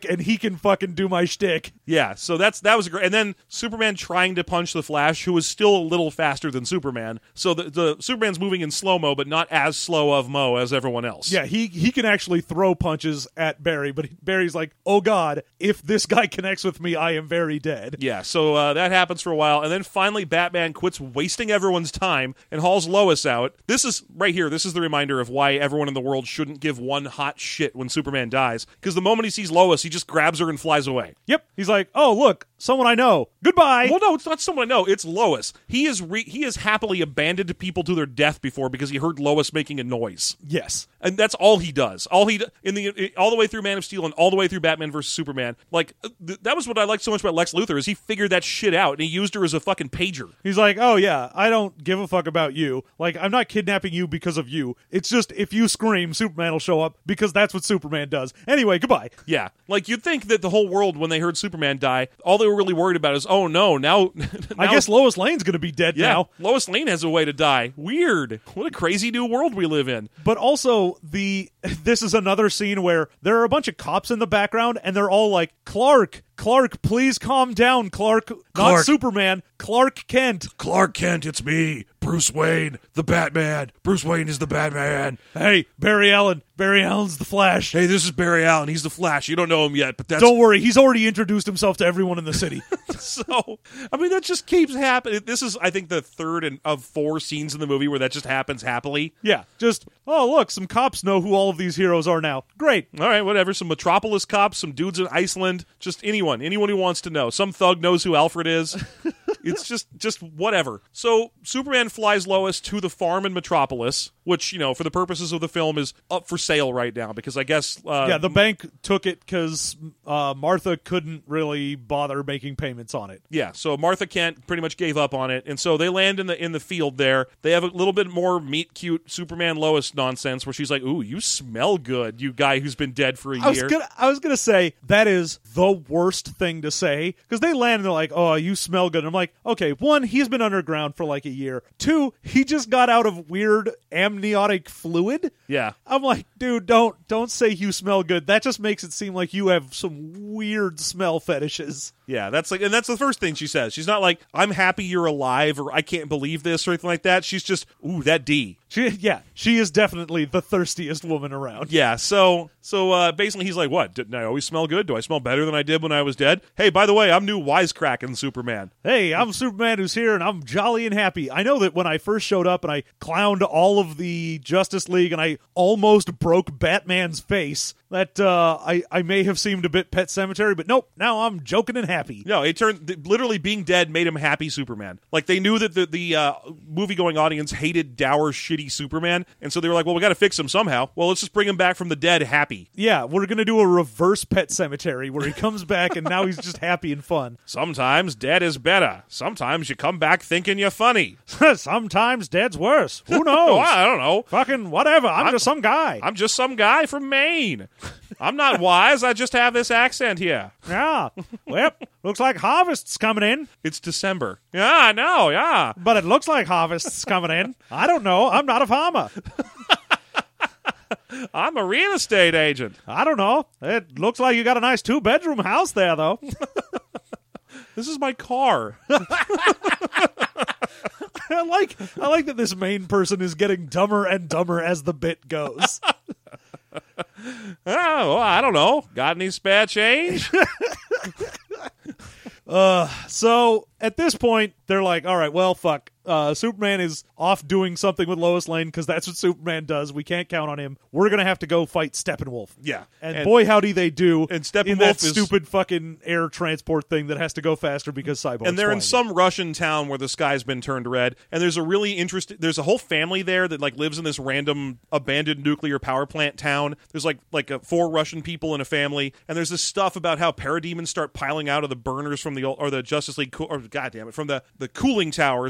and he can fucking do my shtick. Yeah, so that's that was great. And then Superman trying to punch the Flash, who is still a little faster than Superman. So the, the Superman's moving in slow-mo, but not as slow of mo as everyone else. Yeah, he he can actually throw punches at Barry, but Barry's like, oh god, if this guy connects with me, I am very dead. Yeah, so uh, that happens for a while, and then finally Batman quits wasting everyone's time and hauls Lois out. This is, right here, this is the reminder of why everyone in the world shouldn't give one hot shit when Superman dies, because the moment he sees Lois, he just grabs her and flies away. Yep, he's like, oh look, someone I know. Goodbye. Well, no, it's not someone I know. It's Lois. He is re- he has happily abandoned people to their death before because he heard Lois making a noise. Yes. And that's all he does. All he in the all the way through Man of Steel and all the way through Batman versus Superman. Like th- that was what I liked so much about Lex Luthor is he figured that shit out and he used her as a fucking pager. He's like, oh yeah, I don't give a fuck about you. Like, I'm not kidnapping you because of you. It's just if you scream, Superman will show up because that's what Superman does. Anyway, goodbye. Yeah, like you'd think that the whole world when they heard Superman die, all they were really worried about is, oh no, now, now I guess Lois Lane's gonna be dead yeah, now. Lois Lane has a way to die. Weird. What a crazy new world we live in. But also the this is another scene where there are a bunch of cops in the background and they're all like, Clark, Clark, please calm down, Clark. Not Clark. Superman, Clark Kent. Clark Kent, it's me, Bruce Wayne, the Batman. Bruce Wayne is the Batman. Hey, Barry Allen. Barry Allen's the Flash. Hey, this is Barry Allen. He's the Flash. You don't know him yet, but that's... Don't worry, he's already introduced himself to everyone in the city. So, I mean, that just keeps happening. This is, I think, the third and of four scenes in the movie where that just happens happily. Yeah, just, oh, look, some cops know who all of these heroes are now. Great. All right, whatever. Some Metropolis cops, some dudes in Iceland, just anyone. Anyone who wants to know. Some thug knows who Alfred is. It's just, just whatever. So, Superman flies Lois to the farm in Metropolis, which, you know, for the purposes of the film is up for sale right now, because I guess... Uh, yeah, the bank took it because uh, Martha couldn't really bother making payments on it. Yeah, so Martha Kent pretty much gave up on it, and so they land in the in the field there. They have a little bit more meet-cute Superman-Lois nonsense, where she's like, ooh, you smell good, you guy who's been dead for a I was year. gonna, I was gonna say, that is the worst thing to say, because they land and they're like, oh, you smell good. And I'm like, okay, one, he's been underground for like a year. Two, he just got out of weird amniotic fluid. Yeah. I'm like, dude, don't don't say you smell good. That just makes it seem like you have some weird smell fetishes. Yeah, that's like, and that's the first thing she says. She's not like, I'm happy you're alive, or I can't believe this, or anything like that. She's just, ooh, that D. She, yeah, she is definitely the thirstiest woman around. Yeah, so so uh, basically he's like, what, didn't I always smell good? Do I smell better than I did when I was dead? Hey, by the way, I'm new wisecracking Superman. Hey, I'm Superman who's here, and I'm jolly and happy. I know that when I first showed up and I clowned all of the Justice League and I almost broke Batman's face, that uh, I, I may have seemed a bit Pet Cemetery, but nope, now I'm joking and happy. No, it turned, literally being dead made him happy Superman. Like, they knew that the, the uh, movie-going audience hated dour, shitty Superman, and so they were like, well, we gotta fix him somehow. Well, let's just bring him back from the dead happy. Yeah, we're gonna do a reverse Pet Cemetery where he comes back and now he's just happy and fun. Sometimes dead is better. Sometimes you come back thinking you're funny. Sometimes dead's worse. Who knows? Oh, I don't know. Fucking whatever. I'm, I'm just some guy. I'm just some guy from Maine. I'm not wise. I just have this accent here. Yeah. Well, looks like harvest's coming in. It's December. Yeah, I know, yeah. But it looks like harvest's coming in. I don't know. I'm not a farmer. I'm a real estate agent. I don't know. It looks like you got a nice two-bedroom house there, though. This is my car. I like I like that this main person is getting dumber and dumber as the bit goes. Oh, well, I don't know. Got any spare change? uh, so at this point, they're like, all right, well, fuck. Uh, Superman is off doing something with Lois Lane because that's what Superman does. We can't count on him. We're going to have to go fight Steppenwolf. Yeah. And, and boy, howdy they do. And Steppenwolf in that is stupid fucking air transport thing that has to go faster because Cyborg's And they're flying. in some Russian town where the sky's been turned red. And there's a really interesting... There's a whole family there that like lives in this random abandoned nuclear power plant town. There's like like a, four Russian people in a family. And there's this stuff about how parademons start piling out of the burners from the old... Or the Justice League... Co- or goddamn it. From the, the cooling towers of the old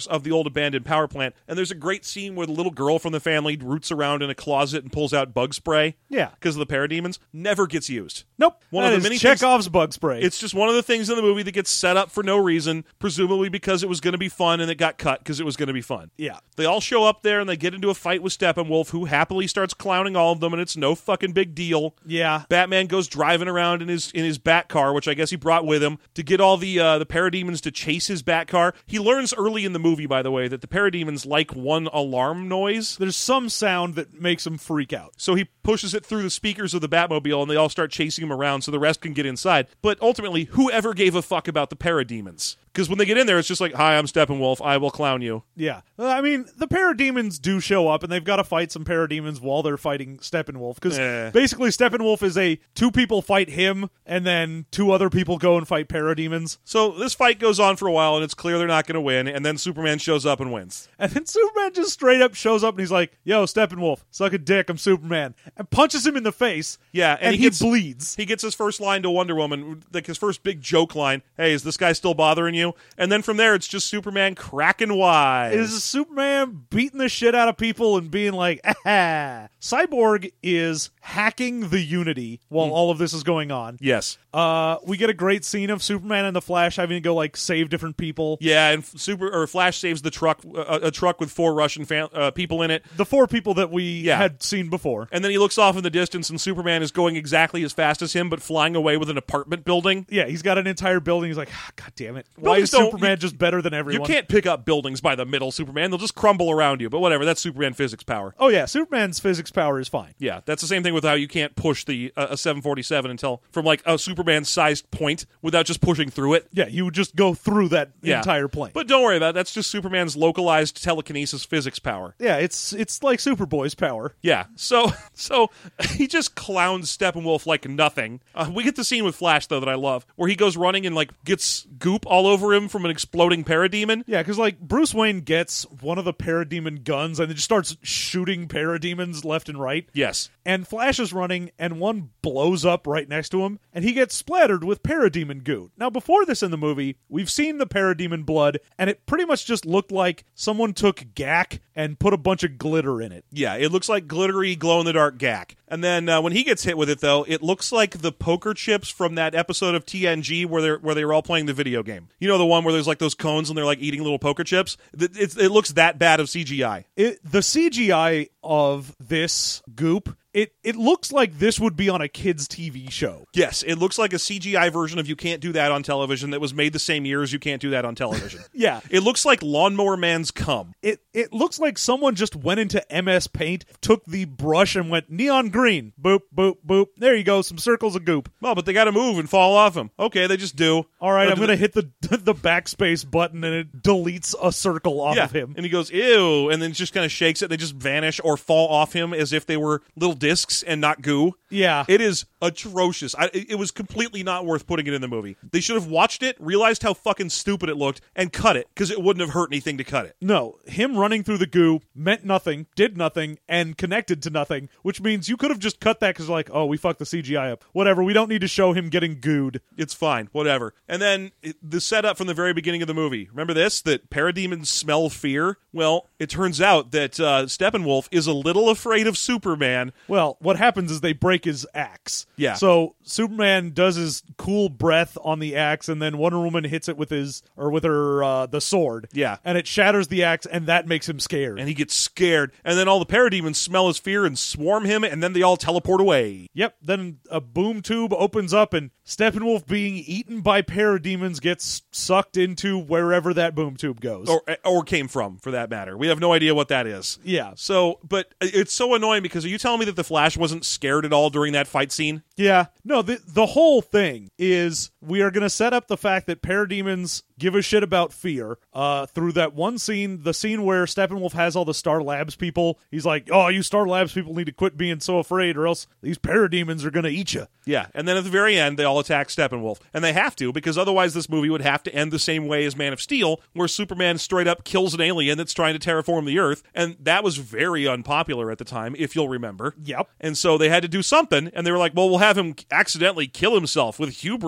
old abandoned power plant, and there's a great scene where the little girl from the family roots around in a closet and pulls out bug spray. Yeah. Because of the parademons. Never gets used. Nope. One that of the is many Chekhov's things, bug spray. It's just one of the things in the movie that gets set up for no reason, presumably because it was going to be fun and it got cut because it was going to be fun. Yeah. They all show up there and they get into a fight with Steppenwolf, who happily starts clowning all of them, and it's no fucking big deal. Yeah. Batman goes driving around in his in his bat car, which I guess he brought with him, to get all the uh, the parademons to chase his bat car. He learns early in the movie, by the way, that the parademons like one alarm noise. There's some sound that makes him freak out. So he pushes it through the speakers of the Batmobile, and they all start chasing him around so the rest can get inside. But ultimately, whoever gave a fuck about the parademons? Because when they get in there, it's just like, hi, I'm Steppenwolf, I will clown you. Yeah. Uh, I mean, the parademons do show up, and they've got to fight some parademons while they're fighting Steppenwolf. Because Eh. basically, Steppenwolf is a two people fight him, and then two other people go and fight parademons. So this fight goes on for a while, and it's clear they're not going to win, and then Superman shows up and wins. And then Superman just straight up shows up, and he's like, yo, Steppenwolf, suck a dick, I'm Superman. And punches him in the face. Yeah, and and he he, gets- bleeds. He gets his first line to Wonder Woman, like his first big joke line, hey, is this guy still bothering you? And then from there, it's just Superman cracking wise. It is Superman beating the shit out of people and being like, ah. Cyborg is hacking the Unity while all of this is going on. Yes. Uh, we get a great scene of Superman and the Flash having to go like save different people. Yeah, and Super or Flash saves the truck, uh, a truck with four Russian fam- uh, people in it. The four people that we Yeah. had seen before. And then he looks off in the distance, and Superman is going exactly as fast as him, but flying away with an apartment building. Yeah, he's got an entire building. He's like, ah, God damn it. Why Buildings is don't- Superman you- just better than You everyone? can't pick up buildings by the middle, Superman. They'll just crumble around you. But whatever, that's Superman physics power. Oh, yeah, Superman's physics power is fine. Yeah, that's the same thing with how you can't push the uh, a seven forty-seven until from like a Superman-sized point without just pushing through it. Yeah, you would just go through that Yeah. entire plane. But don't worry about it. That's just Superman's localized telekinesis physics power. yeah, it's it's like Superboy's power. Yeah, so so he just clowns Steppenwolf like nothing. Uh, we get the scene with Flash though that I love, where he goes running and like gets goop all over him from an exploding parademon. Yeah, because like Bruce Wayne gets one of the parademon guns and it just starts shooting parademons left and right. Yes. And Flash is running, and one blows up right next to him, and he gets splattered with parademon goo. Now, before this in the movie, we've seen the parademon blood, and it pretty much just looked like someone took gack and put a bunch of glitter in it. Yeah, it looks like glittery, glow-in-the-dark gack. And then uh, when he gets hit with it, though, it looks like the poker chips from that episode of T N G where they're where they were all playing the video game. You know, the one where there's like those cones and they're like eating little poker chips? It, it's, it looks that bad of C G I. It, the C G I of this goop, it, it looks like this would be on a kid's T V show. Yes, it looks like a C G I version of You Can't Do That on Television that was made the same year as You Can't Do That on Television. Yeah. It looks like Lawnmower Man's cum. It it looks like someone just went into M S Paint, took the brush and went neon green. Boop, boop, boop. There you go, some circles of goop. Well, but they got to move and fall off him. Okay, they just do. All right, Or I'm do going to they- hit the the backspace button and it deletes a circle off Yeah, of him. and he goes, ew, and then just kind of shakes it. They just vanish or fall off him as if they were little discs and not goo. Yeah. It is atrocious. I, it it was completely not worth putting it in the movie. They should have watched it, realized how fucking stupid it looked, and cut it, because it wouldn't have hurt anything to cut it. No, him running through the goo meant nothing, did nothing, and connected to nothing, which means you could have just cut that because, like, oh, we fucked the C G I up. Whatever, we don't need to show him getting gooed. It's fine, whatever. And then it, the setup from the very beginning of the movie. Remember this? That parademons smell fear? Well, it turns out that uh, Steppenwolf is a little afraid of Superman. Well, what happens is they break his axe. Yeah. So Superman does his cool breath on the axe, and then Wonder Woman hits it with his or with her uh, the sword. Yeah. And it shatters the axe, and that makes him scared. And he gets scared. And then all the parademons smell his fear and swarm him, and then they all teleport away. Yep. Then a boom tube opens up, and Steppenwolf, being eaten by parademons, gets sucked into wherever that boom tube goes. Or, or came from, for that matter. We have no idea what that is. Yeah. So, but it's so annoying because are you telling me that the Flash wasn't scared at all during that fight scene? Yeah. No, the the whole thing is we are going to set up the fact that parademons give a shit about fear uh, through that one scene, the scene where Steppenwolf has all the Star Labs people. He's like, oh, you Star Labs people need to quit being so afraid or else these parademons are going to eat you. Yeah, and then at the very end, they all attack Steppenwolf. And they have to, because otherwise this movie would have to end the same way as Man of Steel, where Superman straight up kills an alien that's trying to terraform the Earth. And that was very unpopular at the time, if you'll remember. Yep. And so they had to do something, and they were like, well, we'll have him accidentally kill himself with hubris and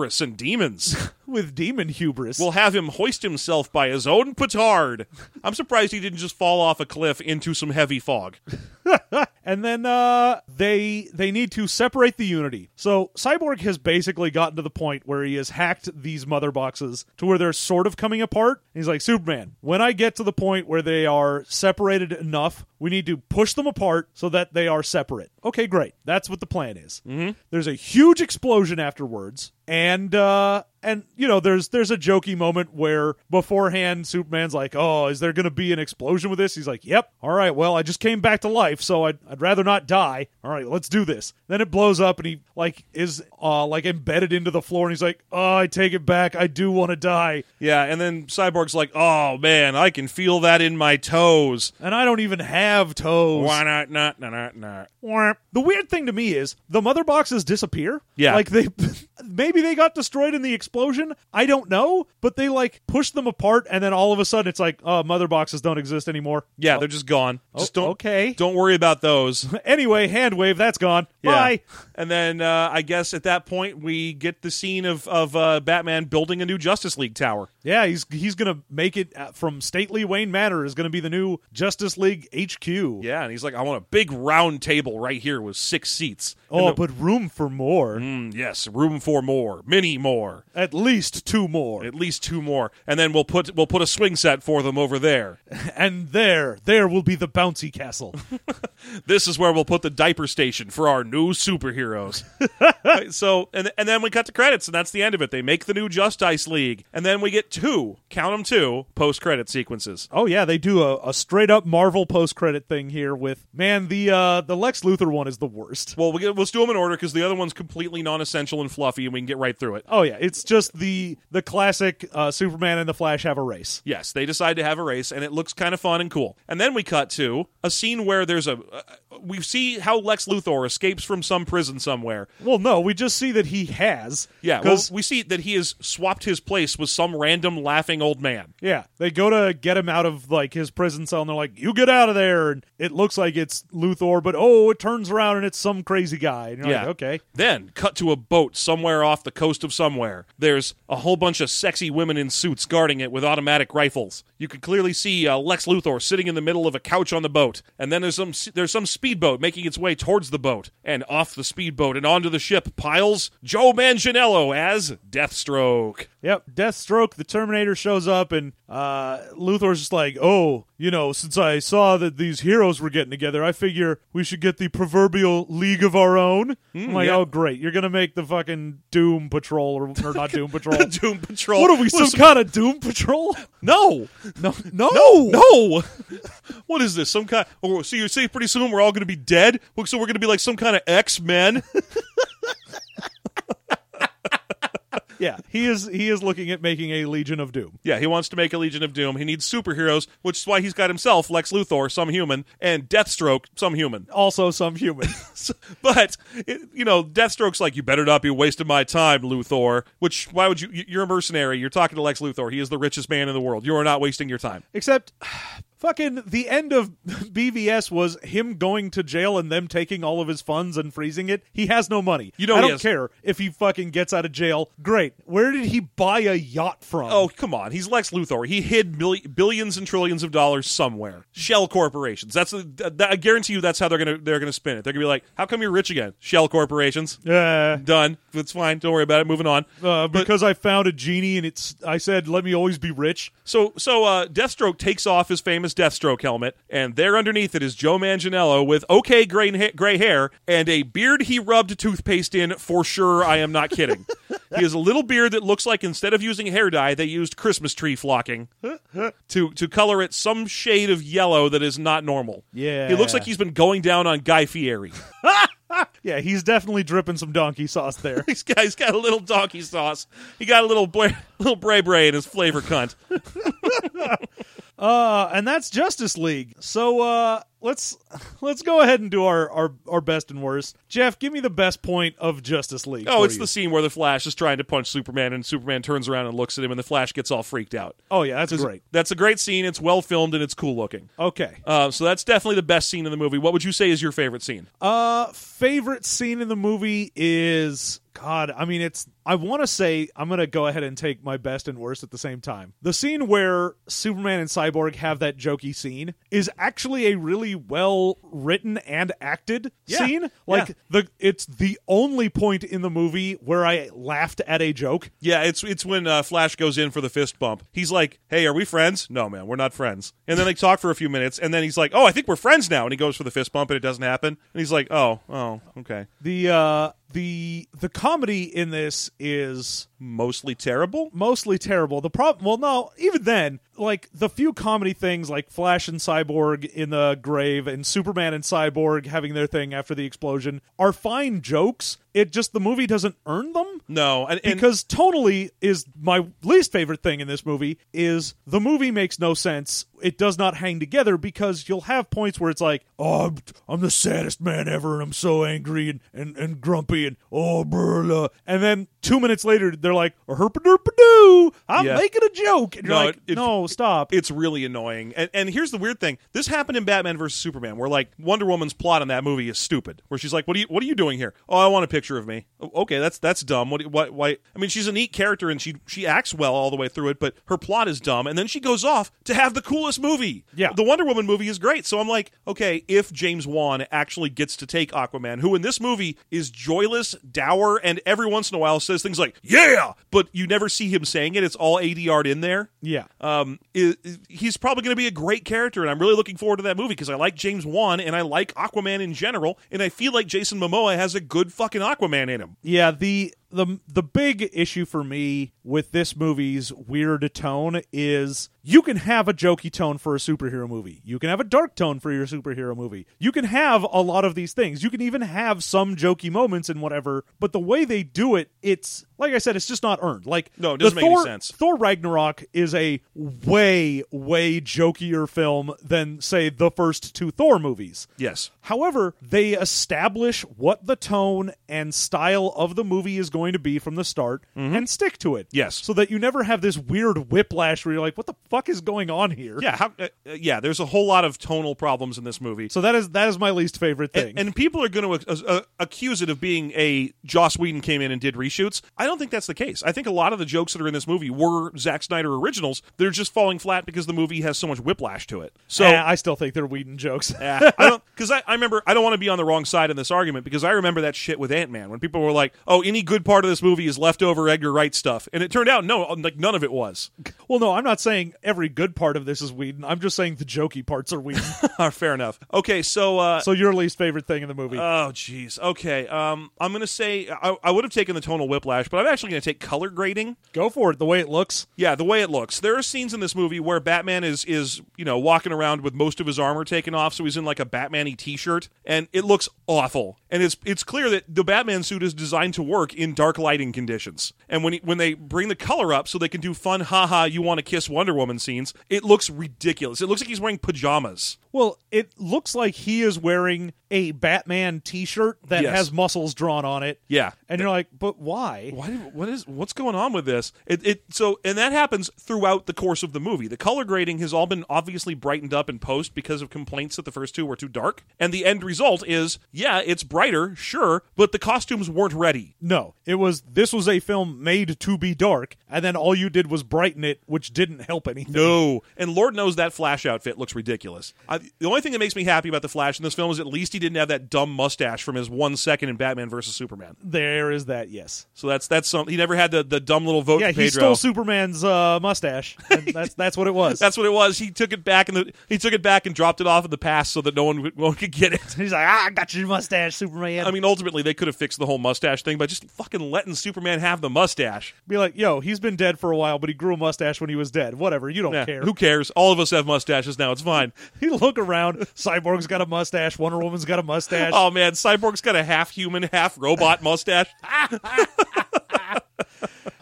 demons. With demon hubris. We'll have him hoist himself by his own petard. I'm surprised he didn't just fall off a cliff into some heavy fog. And then uh, they they need to separate the Unity. So Cyborg has basically gotten to the point where he has hacked these mother boxes to where they're sort of coming apart. He's like, Superman, when I get to the point where they are separated enough, we need to push them apart so that they are separate. Okay, great. That's what the plan is. Mm-hmm. There's a huge explosion afterwards, and uh, and you know, there's there's a jokey moment where beforehand Superman's like, "Oh, is there going to be an explosion with this?" He's like, "Yep. All right. Well, I just came back to life, so I'd I'd rather not die. All right, let's do this." Then it blows up, and he like is uh like embedded into the floor, and he's like, "Oh, I take it back. I do want to die." Yeah, and then Cyborg's like, "Oh man, I can feel that in my toes, and I don't even have toes." Why not? Not not not not. The weird thing to me is the mother boxes disappear. Yeah, like they maybe they got destroyed in the explosion. I don't know, but they like pushed them apart, and then all of a sudden it's like, oh, mother boxes don't exist anymore. Yeah, oh. they're just gone. Just oh, don't. Okay, don't worry about those. Anyway, hand wave, that's gone. Yeah. Bye. And then uh, I guess at that point we get the scene of of uh, Batman building a new Justice League tower. Yeah, he's he's gonna make it from stately Wayne Manor is gonna be the new Justice League H Q. Yeah, and he's like, I want a big round table right here with six seats. Oh, the, but room for more. Mm, yes, room for more, many more, at least two more, at least two more, and then we'll put we'll put a swing set for them over there. And there, there will be the bouncy castle. This is where we'll put the diaper station for our new superheroes. Right, so, and and then we cut to credits, and that's the end of it. They make the new Justice League, and then we get two, count them two, post-credit sequences. Oh yeah, they do a, a straight-up Marvel post-credit thing here with, man, the uh, the Lex Luthor one is the worst. Well, we get, let's do them in order, because the other one's completely non-essential and fluffy, and we can get right through it. Oh yeah, it's just the the classic uh, Superman and the Flash have a race. Yes, they decide to have a race, and it looks kind of fun and cool. And then we cut to a scene where there's a... Uh, we see how Lex Luthor escapes from some prison somewhere. Well, no, we just see that he has. Yeah, well, we see that he has swapped his place with some random laughing old man. Yeah, they go to get him out of like his prison cell, and they're like, "You get out of there!" And it looks like it's Luthor, but oh, it turns around and it's some crazy guy. And you're yeah, like, okay. Then cut to a boat somewhere off the coast of somewhere. There's a whole bunch of sexy women in suits guarding it with automatic rifles. You can clearly see uh, Lex Luthor sitting in the middle of a couch on the boat, and then there's some there's some speedboat making its way towards the boat, and off the speedboat and onto the ship piles Joe Manganiello as Deathstroke. Yep, Deathstroke, the Terminator, shows up, and uh, Luthor's just like, oh, you know, since I saw that these heroes were getting together, I figure we should get the proverbial league of our own. Mm, I'm like, yeah. Oh, great, you're going to make the fucking Doom Patrol, or, or not Doom Patrol. Doom Patrol. What are we, some, some kind of Doom Patrol? No. No. No. No. No. What is this? Some kind... Oh, so you say pretty soon we're all going to be dead? So we're going to be like some kind of X-Men? Yeah, he is he is looking at making a Legion of Doom. Yeah, he wants to make a Legion of Doom. He needs superheroes, which is why he's got himself, Lex Luthor, some human, and Deathstroke, some human. Also some human. But, it, you know, Deathstroke's like, you better not be wasting my time, Luthor. Which, why would you... You're a mercenary. You're talking to Lex Luthor. He is the richest man in the world. You are not wasting your time. Except... Fucking the end of B V S was him going to jail and them taking all of his funds and freezing it. He has no money. You know, I don't has... care if he fucking gets out of jail. Great. Where did he buy a yacht from? Oh, come on. He's Lex Luthor. He hid mil- billions and trillions of dollars somewhere. Shell corporations. That's a, that, I guarantee you that's how they're gonna they're gonna spin it. They're gonna be like, how come you're rich again? Shell corporations. Yeah. Done. That's fine. Don't worry about it. Moving on. Uh, because but, I found a genie and it's I said, let me always be rich. So so uh, Deathstroke takes off his famous Deathstroke helmet, and there underneath it is Joe Manganiello with okay gray, ha- gray hair and a beard he rubbed toothpaste in for sure. I am not kidding. He has a little beard that looks like instead of using hair dye, they used Christmas tree flocking to to color it some shade of yellow that is not normal. Yeah. He looks like he's been going down on Guy Fieri. Yeah, he's definitely dripping some donkey sauce there. he's, got, he's got a little donkey sauce. He got a little bra- little bray bray in his flavor cunt. uh, and that's Justice League. So uh, let's let's go ahead and do our, our, our best and worst. Jeff, give me the best point of Justice League. Oh, it's you. the scene where the Flash is trying to punch Superman, and Superman turns around and looks at him, and the Flash gets all freaked out. Oh yeah, that's it's, great. That's a great scene. It's well filmed and it's cool looking. Okay, uh, so that's definitely the best scene in the movie. What would you say is your favorite scene? Uh, favorite scene in the movie is God, I mean, it's. I want to say I'm going to go ahead and take my best and worst at the same time. The scene where Superman and Cyborg have that jokey scene is actually a really well written and acted Yeah. scene. Like Yeah. the, it's the only point in the movie where I laughed at a joke. Yeah, it's it's when uh, Flash goes in for the fist bump. He's like, "Hey, are we friends?" "No, man, we're not friends." And then they talk for a few minutes, and then he's like, "Oh, I think we're friends now." And he goes for the fist bump, and it doesn't happen. And he's like, "Oh, oh, okay." The uh, the the comedy in this is Mostly terrible. mostly terrible. The problem, well, no, even then, like the few comedy things like Flash and Cyborg in the grave and Superman and Cyborg having their thing after the explosion are fine jokes. It just, the movie doesn't earn them. No, and, and Because tonally is my least favorite thing in this movie is the movie makes no sense. It does not hang together because you'll have points where it's like, oh, I'm, I'm the saddest man ever and I'm so angry and, and, and grumpy and oh, blah. And then two minutes later, they're like, herpa-derpa-doo, I'm Yeah. making a joke. And you're No, like, it- it- no, stop. it's really annoying. And, and here's the weird thing: this happened in Batman versus Superman, where like Wonder Woman's plot in that movie is stupid. Where she's like, "What are you? What are you doing here?" "Oh, I want a picture of me." "Oh, okay, that's that's dumb. What? What? Why?" I mean, she's a neat character and she she acts well all the way through it, but her plot is dumb. And then she goes off to have the coolest movie. Yeah. the Wonder Woman movie is great. So I'm like, okay, if James Wan actually gets to take Aquaman, who in this movie is joyless, dour, and every once in a while says things like "yeah," but you never see him saying it. It's all A D R'd in there. Yeah. Um, i- i- he's probably going to be a great character, and I'm really looking forward to that movie because I like James Wan and I like Aquaman in general, and I feel like Jason Momoa has a good fucking Aquaman in him. Yeah, the the the big issue for me with this movie's weird tone is you can have a jokey tone for a superhero movie. You can have a dark tone for your superhero movie. You can have a lot of these things. You can even have some jokey moments and whatever, but the way they do it, it's like I said, it's just not earned. Like No, it the doesn't make any Thor, sense. Thor Ragnarok is a way, way jokier film than, say, the first two Thor movies. Yes. However, they establish what the tone and style of the movie is going to be from the start and stick to it. Yes. So that you never have this weird whiplash where you're like, what the fuck is going on here? Yeah, how, uh, uh, yeah, there's a whole lot of tonal problems in this movie. So that is that is my least favorite thing. And, and people are going to uh, uh, accuse it of being a Joss Whedon came in and did reshoots. I don't think that's the case. I think a lot of the jokes that are in this movie were Zack Snyder originals. They're just falling flat because the movie has so much whiplash to it. So Eh, I still think they're Whedon jokes. Yeah, I don't because I, I remember I don't want to be on the wrong side in this argument because I remember that shit with Ant-Man when people were like, "Oh, any good part of this movie is leftover Edgar Wright stuff," and it turned out no, like none of it was. Well, no, I'm not saying every good part of this is Whedon. I'm just saying the jokey parts are Whedon. Fair enough. Okay, so uh, So your least favorite thing in the movie? oh jeez. Okay, um, I'm gonna say I, I would have taken the tonal whiplash, but I'm actually gonna take color grading. Go for it. The way it looks. Yeah, the way it looks. There are scenes in this movie where Batman is is you know walking around with most of his armor taken off, so he's in like a Batman-y t-shirt, and it looks awful. And it's it's clear that the Batman suit is designed to work in dark lighting conditions. And when he, when they bring the color up so they can do fun, haha, you want to kiss Wonder Woman scenes, it looks ridiculous. It looks like he's wearing pajamas. Well, it looks like he is wearing a Batman T-shirt that Yes. has muscles drawn on it. Yeah. And you're like, but why? Why? What is? What's going on with this? It, it. So, and that happens throughout the course of the movie. The color grading has all been obviously brightened up in post because of complaints that the first two were too dark. And the end result is, yeah, it's brighter, sure, but the costumes weren't ready. No, it was. This was a film made to be dark, and then all you did was brighten it, which didn't help anything. No, and Lord knows that Flash outfit looks ridiculous. I, the only thing that makes me happy about the Flash in this film is at least he didn't have that dumb mustache from his one second in Batman versus Superman. There is that. Yes. So that's that's some. He never had the, the dumb little vote. Yeah, for he Pedro. stole Superman's uh, mustache. And that's that's what it was. That's what it was. He took it back and the he took it back and dropped it off in the past so that no one, would- no one could get it. He's like, ah, I got your mustache, Superman. I mean, ultimately they could have fixed the whole mustache thing by just fucking letting Superman have the mustache. Be like, yo, he's been dead for a while, but he grew a mustache when he was dead. Whatever, you don't Yeah, care. who cares? All of us have mustaches now. It's fine. You look around, Cyborg's got a mustache, Wonder Woman's got a mustache. Oh man, Cyborg's got a half human, half robot mustache.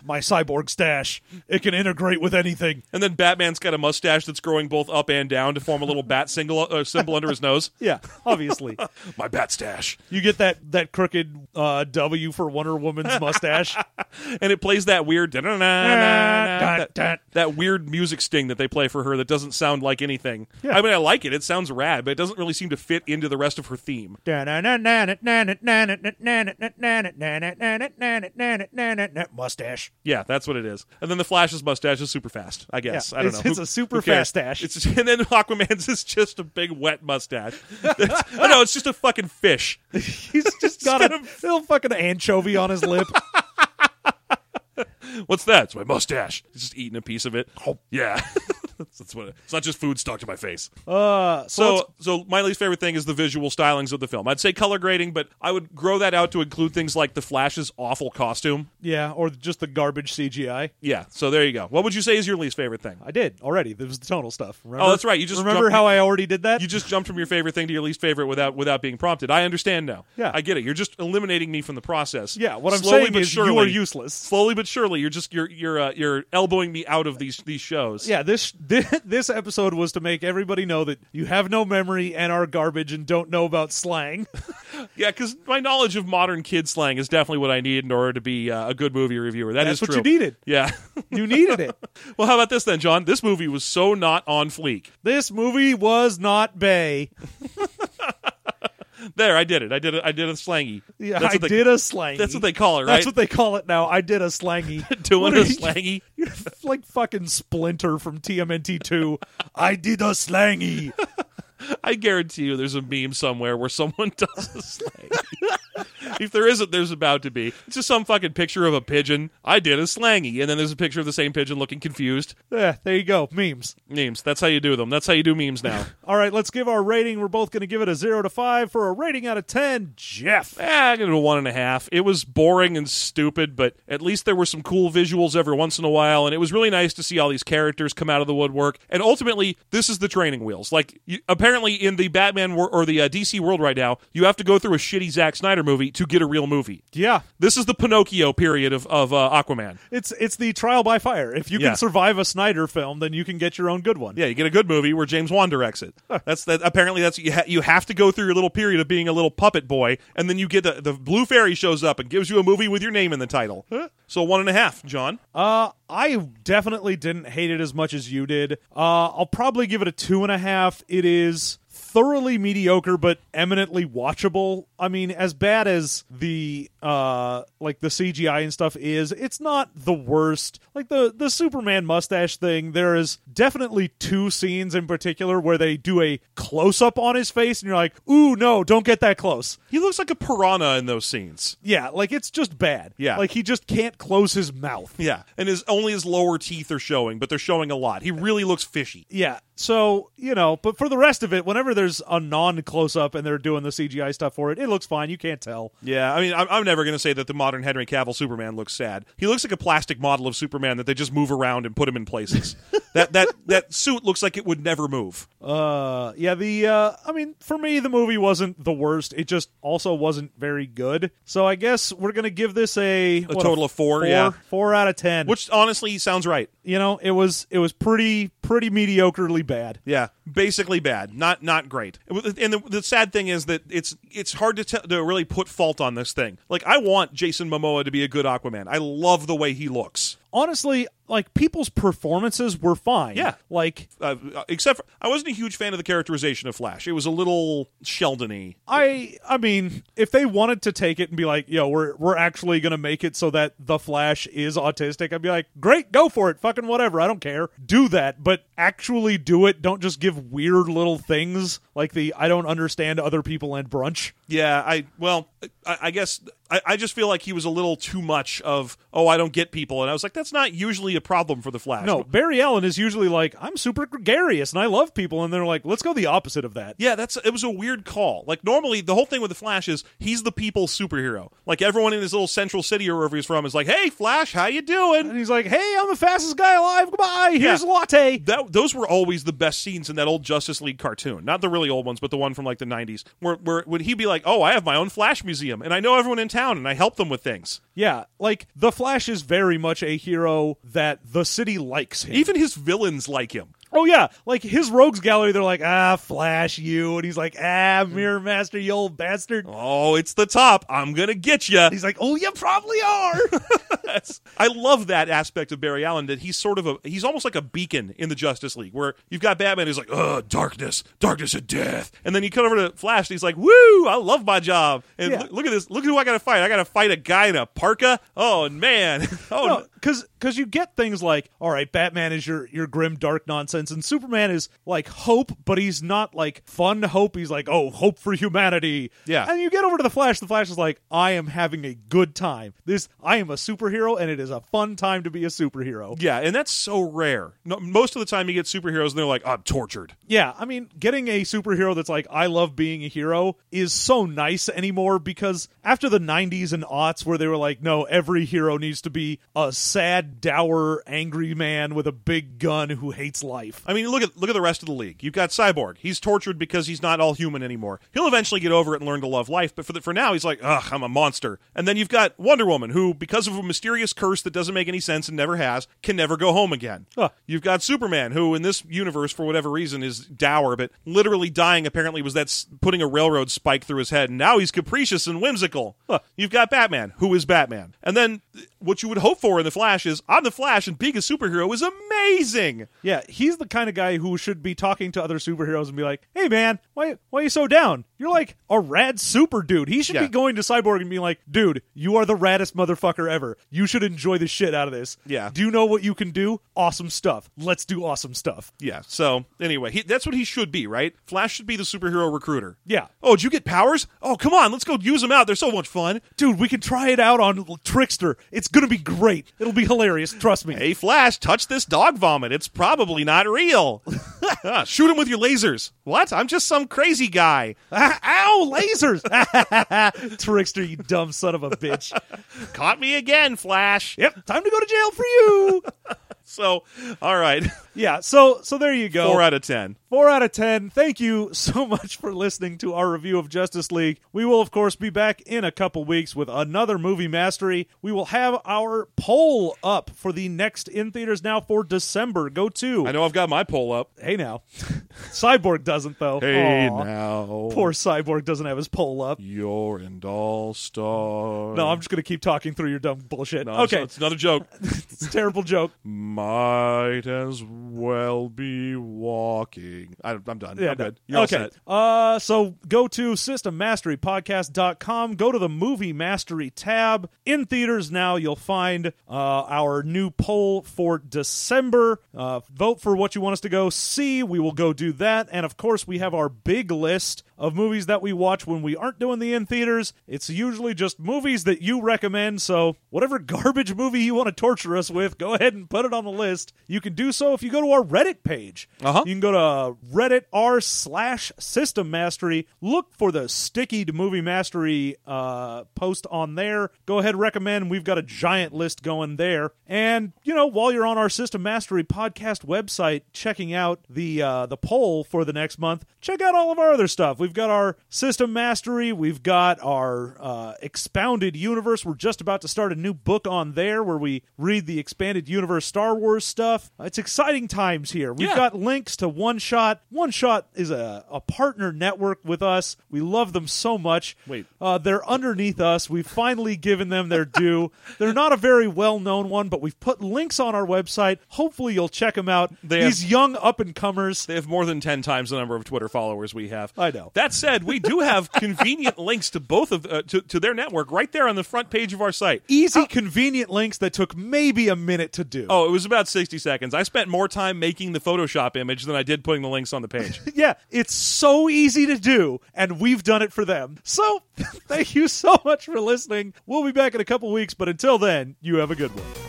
my cyborg stash. It can integrate with anything. And then Batman's got a mustache that's growing both up and down to form a little bat single, uh, symbol under his nose. Yeah, obviously. My bat stash. You get that that crooked uh, W for Wonder Woman's mustache. And it plays that weird that, that weird music sting that they play for her that doesn't sound like anything. Yeah. I mean, I like it. It sounds rad, but it doesn't really seem to fit into the rest of her theme. Mustache. Yeah, that's what it is. And then the Flash's mustache is super fast, I guess. Yeah, I don't it's, know. It's Who- a super who cares? fast stash. It's, and then Aquaman's is just a big wet mustache. That's, oh, no, it's just a fucking fish. He's just got a little fucking anchovy on his lip. What's that? It's my mustache. He's just eating a piece of it. Oh, yeah. That's, that's what it, it's not just food stuck to my face. Uh, so So, let's- so my least favorite thing is the visual stylings of the film. I'd say color grading, but I would grow that out to include things like the Flash's awful costume. yeah, or just the garbage C G I. Yeah, so there you go. What would you say is your least favorite thing? I did already. There was the tonal stuff. Remember? Oh, that's right. You just remember jumped- how I already did that? You just jumped from your favorite thing to your least favorite without without being prompted. I understand now. Yeah. I get it. You're just eliminating me from the process. yeah. What I'm Slowly saying but is surely, you are useless. Slowly but surely, you're just you're you're uh, you're elbowing me out of these these shows. Yeah, this, this this episode was to make everybody know that you have no memory and are garbage and don't know about slang. Yeah, because my knowledge of modern kid slang is definitely what I need in order to be uh, a good movie reviewer. That That's is what true. you needed. Yeah. You needed it. Well, how about this then, John? This movie was so not on fleek. This movie was not Bay. There, I did it. I did it. I did a slangy. Yeah, That's I what they, did a slangy. That's what they call it, right? That's what they call it now. I did a slangy. Doing What a are you- slangy. You're like fucking Splinter from T M N T two. I did a slangy. I guarantee you there's a meme somewhere where someone does a slangy. If there isn't, there's about to be. It's just some fucking picture of a pigeon. I did a slangy. And then there's a picture of the same pigeon looking confused. Yeah, there you go. Memes. Memes. That's how you do them. That's how you do memes now. All right, let's give our rating. We're both going to give it a zero to five for a rating out of ten. Jeff. Eh, I give it a one and a half. It was boring and stupid, but at least there were some cool visuals every once in a while, and it was really nice to see all these characters come out of the woodwork. And ultimately, this is the training wheels. Like, you, apparently in the Batman wor- or the uh, D C world right now, you have to go through a shitty Zack Snyder movie to get a real movie. Yeah, This is the Pinocchio period of, of uh, Aquaman. it's it's the trial by fire. If you Yeah. can survive a Snyder film, then you can get your own good one. Yeah, you get a good movie where James Wan directs it. That's that. Apparently, that's you. Ha- you have to go through your little period of being a little puppet boy, and then you get the the blue fairy shows up and gives you a movie with your name in the title. So one and a half, John. Uh, I definitely didn't hate it as much as you did. Uh, I'll probably give it a two and a half. It is thoroughly mediocre but eminently watchable. I mean, as bad as the uh like the C G I and stuff is, it's not the worst. Like the the Superman mustache thing, there is definitely two scenes in particular where they do a close up on his face and you're like, "Ooh, no, don't get that close." He looks like a piranha in those scenes. Yeah, like it's just bad. Yeah. Like he just can't close his mouth. Yeah, and his only his lower teeth are showing, but they're showing a lot. He really looks fishy. Yeah. So, you know, but for the rest of it, whenever there's a non close up and they're doing the C G I stuff for it, it looks fine. You can't tell. Yeah, I mean, I'm, I'm never going to say that the modern Henry Cavill Superman looks sad. He looks like a plastic model of Superman that they just move around and put him in places. that that that suit looks like it would never move. Uh, yeah, the, uh, I mean, for me, the movie wasn't the worst. It just also wasn't very good. So I guess we're going to give this a, A what, total of four, four, yeah. four out of ten. Which honestly sounds right. you know, it was, it was pretty, pretty mediocrely bad. Yeah, basically bad, not not great. And the, the sad thing is that it's it's hard to te- to really put fault on this thing. Like, I want Jason Momoa to be a good Aquaman. I love the way he looks. Honestly, like, people's performances were fine. Yeah. Like, Uh, except for, I wasn't a huge fan of the characterization of Flash. It was a little Sheldon-y. I I mean, if they wanted to take it and be like, yo, we're we're actually gonna make it so that the Flash is autistic, I'd be like, great, go for it. Fucking whatever. I don't care. Do that, but actually do it. Don't just give weird little things like the I don't understand other people and brunch. Yeah, I well, I, I guess I, I just feel like he was a little too much of, oh, I don't get people, and I was like, that's not usually a problem for the Flash. No, Barry Allen is usually like, I'm super gregarious and I love people, and they're like, let's go the opposite of that. Yeah, that's it was a weird call. Like, normally, the whole thing with the Flash is he's the people's superhero. Like, everyone in his little central city or wherever he's from is like, hey, Flash, how you doing? And he's like, hey, I'm the fastest guy alive. Goodbye. Here's Yeah. a latte. That, those were always the best scenes in that old Justice League cartoon. Not the really old ones, but the one from, like, the nineties. Where, where would he be like, oh, I have my own Flash museum, and I know everyone in town, and I help them with things. Yeah, like, the Flash is very much a hero that the city likes him. Even his villains like him. Oh, yeah. Like, his rogues gallery, they're like, ah, Flash, you. And he's like, ah, Mirror Master, you old bastard. Oh, it's the top. I'm going to get you. He's like, oh, you probably are. That's, I love that aspect of Barry Allen, that he's sort of a, he's almost like a beacon in the Justice League, where you've got Batman who's like, ugh, darkness, darkness and death. And then you cut over to Flash and he's like, woo, I love my job. And Yeah. look, look at this, look at who I got to fight. I got to fight a guy in a parka. Oh, man. Oh, No, because because you get things like, all right, Batman is your your grim dark nonsense, and Superman is like hope, but he's not like fun hope. He's like, oh, hope for humanity. Yeah. And you get over to the Flash. The Flash is like, I am having a good time. This I am a superhero, and it is a fun time to be a superhero. yeah, and that's so rare. No, most of the time you get superheroes and they're like, I'm tortured. Yeah, I mean, getting a superhero that's like, I love being a hero is so nice anymore, because after the nineties and aughts where they were like, no, every hero needs to be a sad, dour, angry man with a big gun who hates life. I mean, look at look at the rest of the league. You've got Cyborg. He's tortured because he's not all human anymore. He'll eventually get over it and learn to love life, but for the, for now, he's like, ugh, I'm a monster. And then you've got Wonder Woman, who, because of a mysterious curse that doesn't make any sense and never has, can never go home again. Huh. You've got Superman, who in this universe, for whatever reason, is dour, but literally dying apparently was that s- putting a railroad spike through his head, and now he's capricious and whimsical. Huh. You've got Batman, who is Batman. And then what you would hope for in The Flash is, I'm the Flash, and being a superhero is amazing. Yeah, he's the kind of guy who should be talking to other superheroes and be like, hey man, why why are you so down? You're like a rad super dude. He should Yeah. be going to Cyborg and being like, dude, you are the raddest motherfucker ever. You should enjoy the shit out of this. Yeah. Do you know what you can do? Awesome stuff. Let's do awesome stuff. Yeah, so anyway, he, that's what he should be, right? Flash should be the superhero recruiter. Yeah. Oh, did you get powers? Oh, come on, let's go use them out. They're so much fun. Dude, we can try it out on Trickster. It's going to be great. It'll be hilarious. Trust me. Hey, Flash, touch this dog vomit. It's probably not real. Ah, shoot him with your lasers. What? I'm just some crazy guy. Ow, lasers. Trickster, you dumb son of a bitch. Caught me again, Flash. Yep, time to go to jail for you. So, all right. Yeah, so so there you go. Four out of ten. Four out of ten. Thank you so much for listening to our review of Justice League. We will, of course, be back in a couple weeks with another movie mastery. We will have our poll up for the next In Theaters Now for December. Go to. I know I've got my poll up. Hey now. Cyborg doesn't, though. Hey Aw. now. Poor Cyborg doesn't have his poll up. You're an all-star. No, I'm just going to keep talking through your dumb bullshit. No, okay. It's, it's another joke. It's a terrible joke. Might as well be walking. I, I'm done. Yeah, I'm no. good. You're okay. all set. Uh, so go to system mastery podcast dot com. Go to the Movie Mastery tab. In theaters now, you'll find uh, our new poll for December. Uh, vote for what you want us to go see. We will go do that. And, of course, we have our big list of movies that we watch when we aren't doing the in theaters. It's usually just movies that you recommend, so whatever garbage movie you want to torture us with, go ahead and put it on the list. You can do so if you go to our Reddit page. Uh-huh. You can go to Reddit r slash System Mastery. Look for the Sticky to Movie Mastery uh, post on there. Go ahead, recommend. We've got a giant list going there. And, you know, while you're on our System Mastery podcast website checking out the uh, the poll for the next month, check out all of our other stuff. We've got our System Mastery. We've got our uh, Expounded Universe. We're just about to start a new book on there where we read the Expanded Universe Star Wars stuff. It's exciting times here. We've Yeah. got links to One Shot. One Shot is a, a partner network with us. We love them so much. Wait. Uh, they're underneath us. We've finally given them their due. They're not a very well-known one, but we've put links on our website. Hopefully you'll check them out. They These have- young up-and-comers. They have more than ten times the number of Twitter followers we have. I know. That said, we do have convenient links to both of uh, to, to their network right there on the front page of our site. Easy, convenient links that took maybe a minute to do. Oh, it was about sixty seconds. I spent more time making the Photoshop image than I did putting the links on the page. Yeah, it's so easy to do, and we've done it for them. So, thank you so much for listening. We'll be back in a couple weeks, but until then, you have a good one.